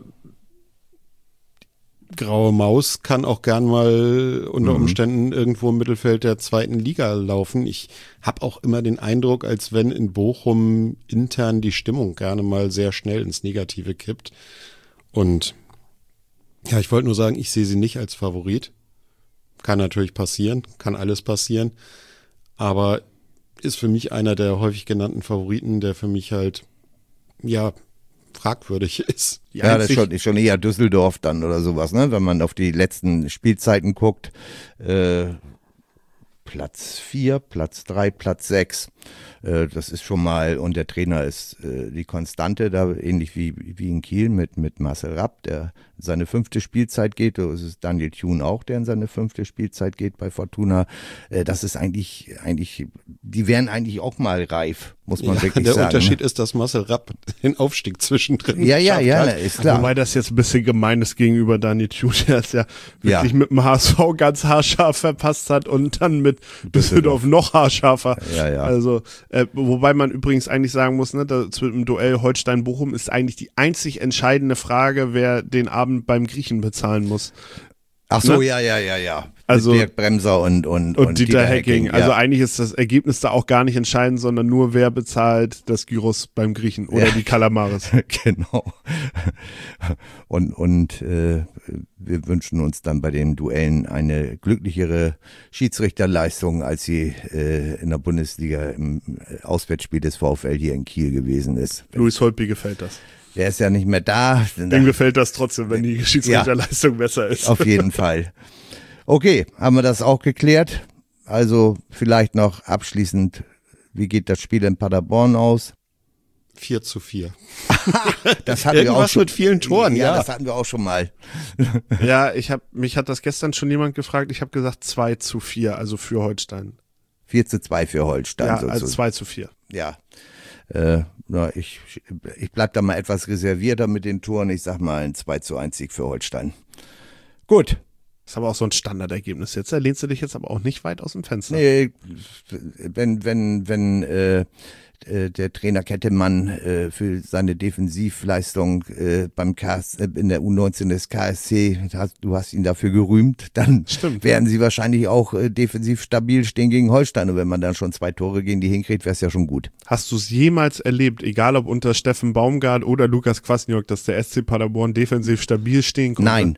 graue Maus kann auch gern mal unter Mhm. Umständen irgendwo im Mittelfeld der zweiten Liga laufen. Ich habe auch immer den Eindruck, als wenn in Bochum intern die Stimmung gerne mal sehr schnell ins Negative kippt. Und ja, ich wollte nur sagen, ich sehe sie nicht als Favorit. Kann natürlich passieren, kann alles passieren. Aber ist für mich einer der häufig genannten Favoriten, der für mich halt, ja, fragwürdig ist. Die ja, das ist schon, ist schon eher Düsseldorf dann oder sowas, ne? Wenn man auf die letzten Spielzeiten guckt. Äh, Platz vier, Platz drei, Platz sechs. Äh, das ist schon mal, und der Trainer ist äh, die Konstante, da ähnlich wie, wie in Kiel mit, mit Marcel Rapp, der in seine fünfte Spielzeit geht. So ist es Daniel Thune auch, der in seine fünfte Spielzeit geht bei Fortuna. Äh, das ist eigentlich, eigentlich, die wären eigentlich auch mal reif, muss man ja, wirklich der sagen. Der Unterschied ne? ist, dass Marcel Rapp den Aufstieg zwischendrin Ja, ja, ja, hat. ist klar. Wobei das jetzt ein bisschen gemein ist gegenüber Daniel Thune, der es ja wirklich Ja. mit dem H S V ganz haarscharf verpasst hat und dann mit Düsseldorf noch haarscharfer. Ja, ja. Also, äh, wobei man übrigens eigentlich sagen muss, ne, das mit dem Duell Holstein-Bochum ist eigentlich die einzig entscheidende Frage, wer den Abend beim Griechen bezahlen muss. Ach so, ne? ja, ja, ja, ja. Also- Mit Dirk Bremser und, und, Und, Dieter, Hecking. ja. Also eigentlich ist das Ergebnis da auch gar nicht entscheidend, sondern nur wer bezahlt das Gyros beim Griechen oder Ja. die Kalamaris. Genau. Und, und äh, wir wünschen uns dann bei den Duellen eine glücklichere Schiedsrichterleistung, als sie äh, in der Bundesliga im Auswärtsspiel des VfL hier in Kiel gewesen ist. Luis Holtby gefällt das. Der ist ja nicht mehr da. Dem gefällt das trotzdem, wenn die Schiedsrichterleistung besser ist. Auf jeden Fall. Okay, haben wir das auch geklärt. Also vielleicht noch abschließend, wie geht das Spiel in Paderborn aus? vier zu vier. Das hatten wir auch Irgendwas schon. mit vielen Toren, ja. Das hatten wir auch schon mal. Ja, ich habe mich hat das gestern schon jemand gefragt. Ich habe gesagt zwei zu vier, also für Holstein. vier zu zwei für Holstein. Ja, so, also so. zwei zu vier. Ja. Äh, na, ich ich bleib da mal etwas reservierter mit den Toren. Ich sag mal ein zwei zu eins Sieg für Holstein. Gut. Das ist aber auch so ein Standardergebnis jetzt. Da lehnst du dich jetzt aber auch nicht weit aus dem Fenster. Nee, wenn, wenn, wenn äh, äh, der Trainer Kettemann äh, für seine Defensivleistung äh, beim K S, äh, in der U neunzehn des K S C, hast, du hast ihn dafür gerühmt, dann Stimmt. werden sie wahrscheinlich auch äh, defensiv stabil stehen gegen Holstein. Und wenn man dann schon zwei Tore gegen die hinkriegt, wäre es ja schon gut. Hast du es jemals erlebt, egal ob unter Steffen Baumgart oder Lukas Kwasniok, dass der S C Paderborn defensiv stabil stehen konnte? Nein.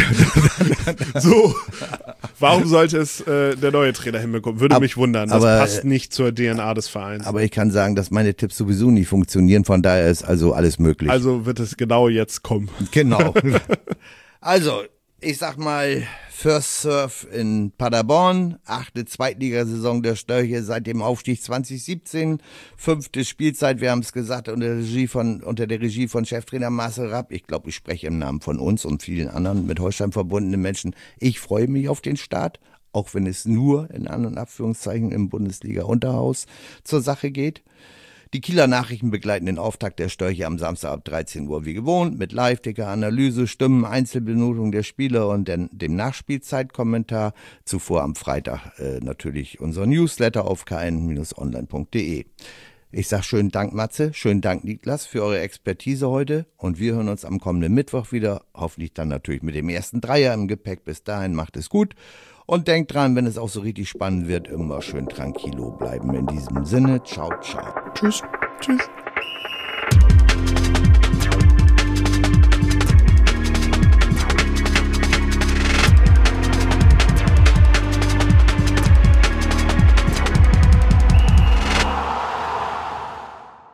So, warum sollte es äh, der neue Trainer hinbekommen? Würde Ab- mich wundern. Das aber- passt nicht zur D N A des Vereins. Aber ich kann sagen, dass meine Tipps sowieso nie funktionieren. Von daher ist also alles möglich. Also wird es genau jetzt kommen. Genau. Also, ich sag mal, First Surf in Paderborn, achte Zweitligasaison der Störche seit dem Aufstieg zwanzig siebzehn, fünfte Spielzeit, wir haben es gesagt, unter der Regie von, unter der Regie von Cheftrainer Marcel Rapp. Ich glaube, ich spreche im Namen von uns und vielen anderen mit Holstein verbundenen Menschen. Ich freue mich auf den Start, auch wenn es nur in An- und Abführungszeichen im Bundesliga-Unterhaus zur Sache geht. Die Kieler Nachrichten begleiten den Auftakt der Störche am Samstag ab dreizehn Uhr wie gewohnt mit Live-Ticker, Analyse, Stimmen, Einzelbenotung der Spieler und den, dem Nachspielzeitkommentar. Zuvor am Freitag äh, natürlich unser Newsletter auf k n Bindestrich online punkt d e. Ich sage schönen Dank Matze, schönen Dank Niklas für eure Expertise heute und wir hören uns am kommenden Mittwoch wieder, hoffentlich dann natürlich mit dem ersten Dreier im Gepäck. Bis dahin macht es gut. Und denkt dran, wenn es auch so richtig spannend wird, immer schön tranquilo bleiben. In diesem Sinne, ciao, ciao. Tschüss. Tschüss.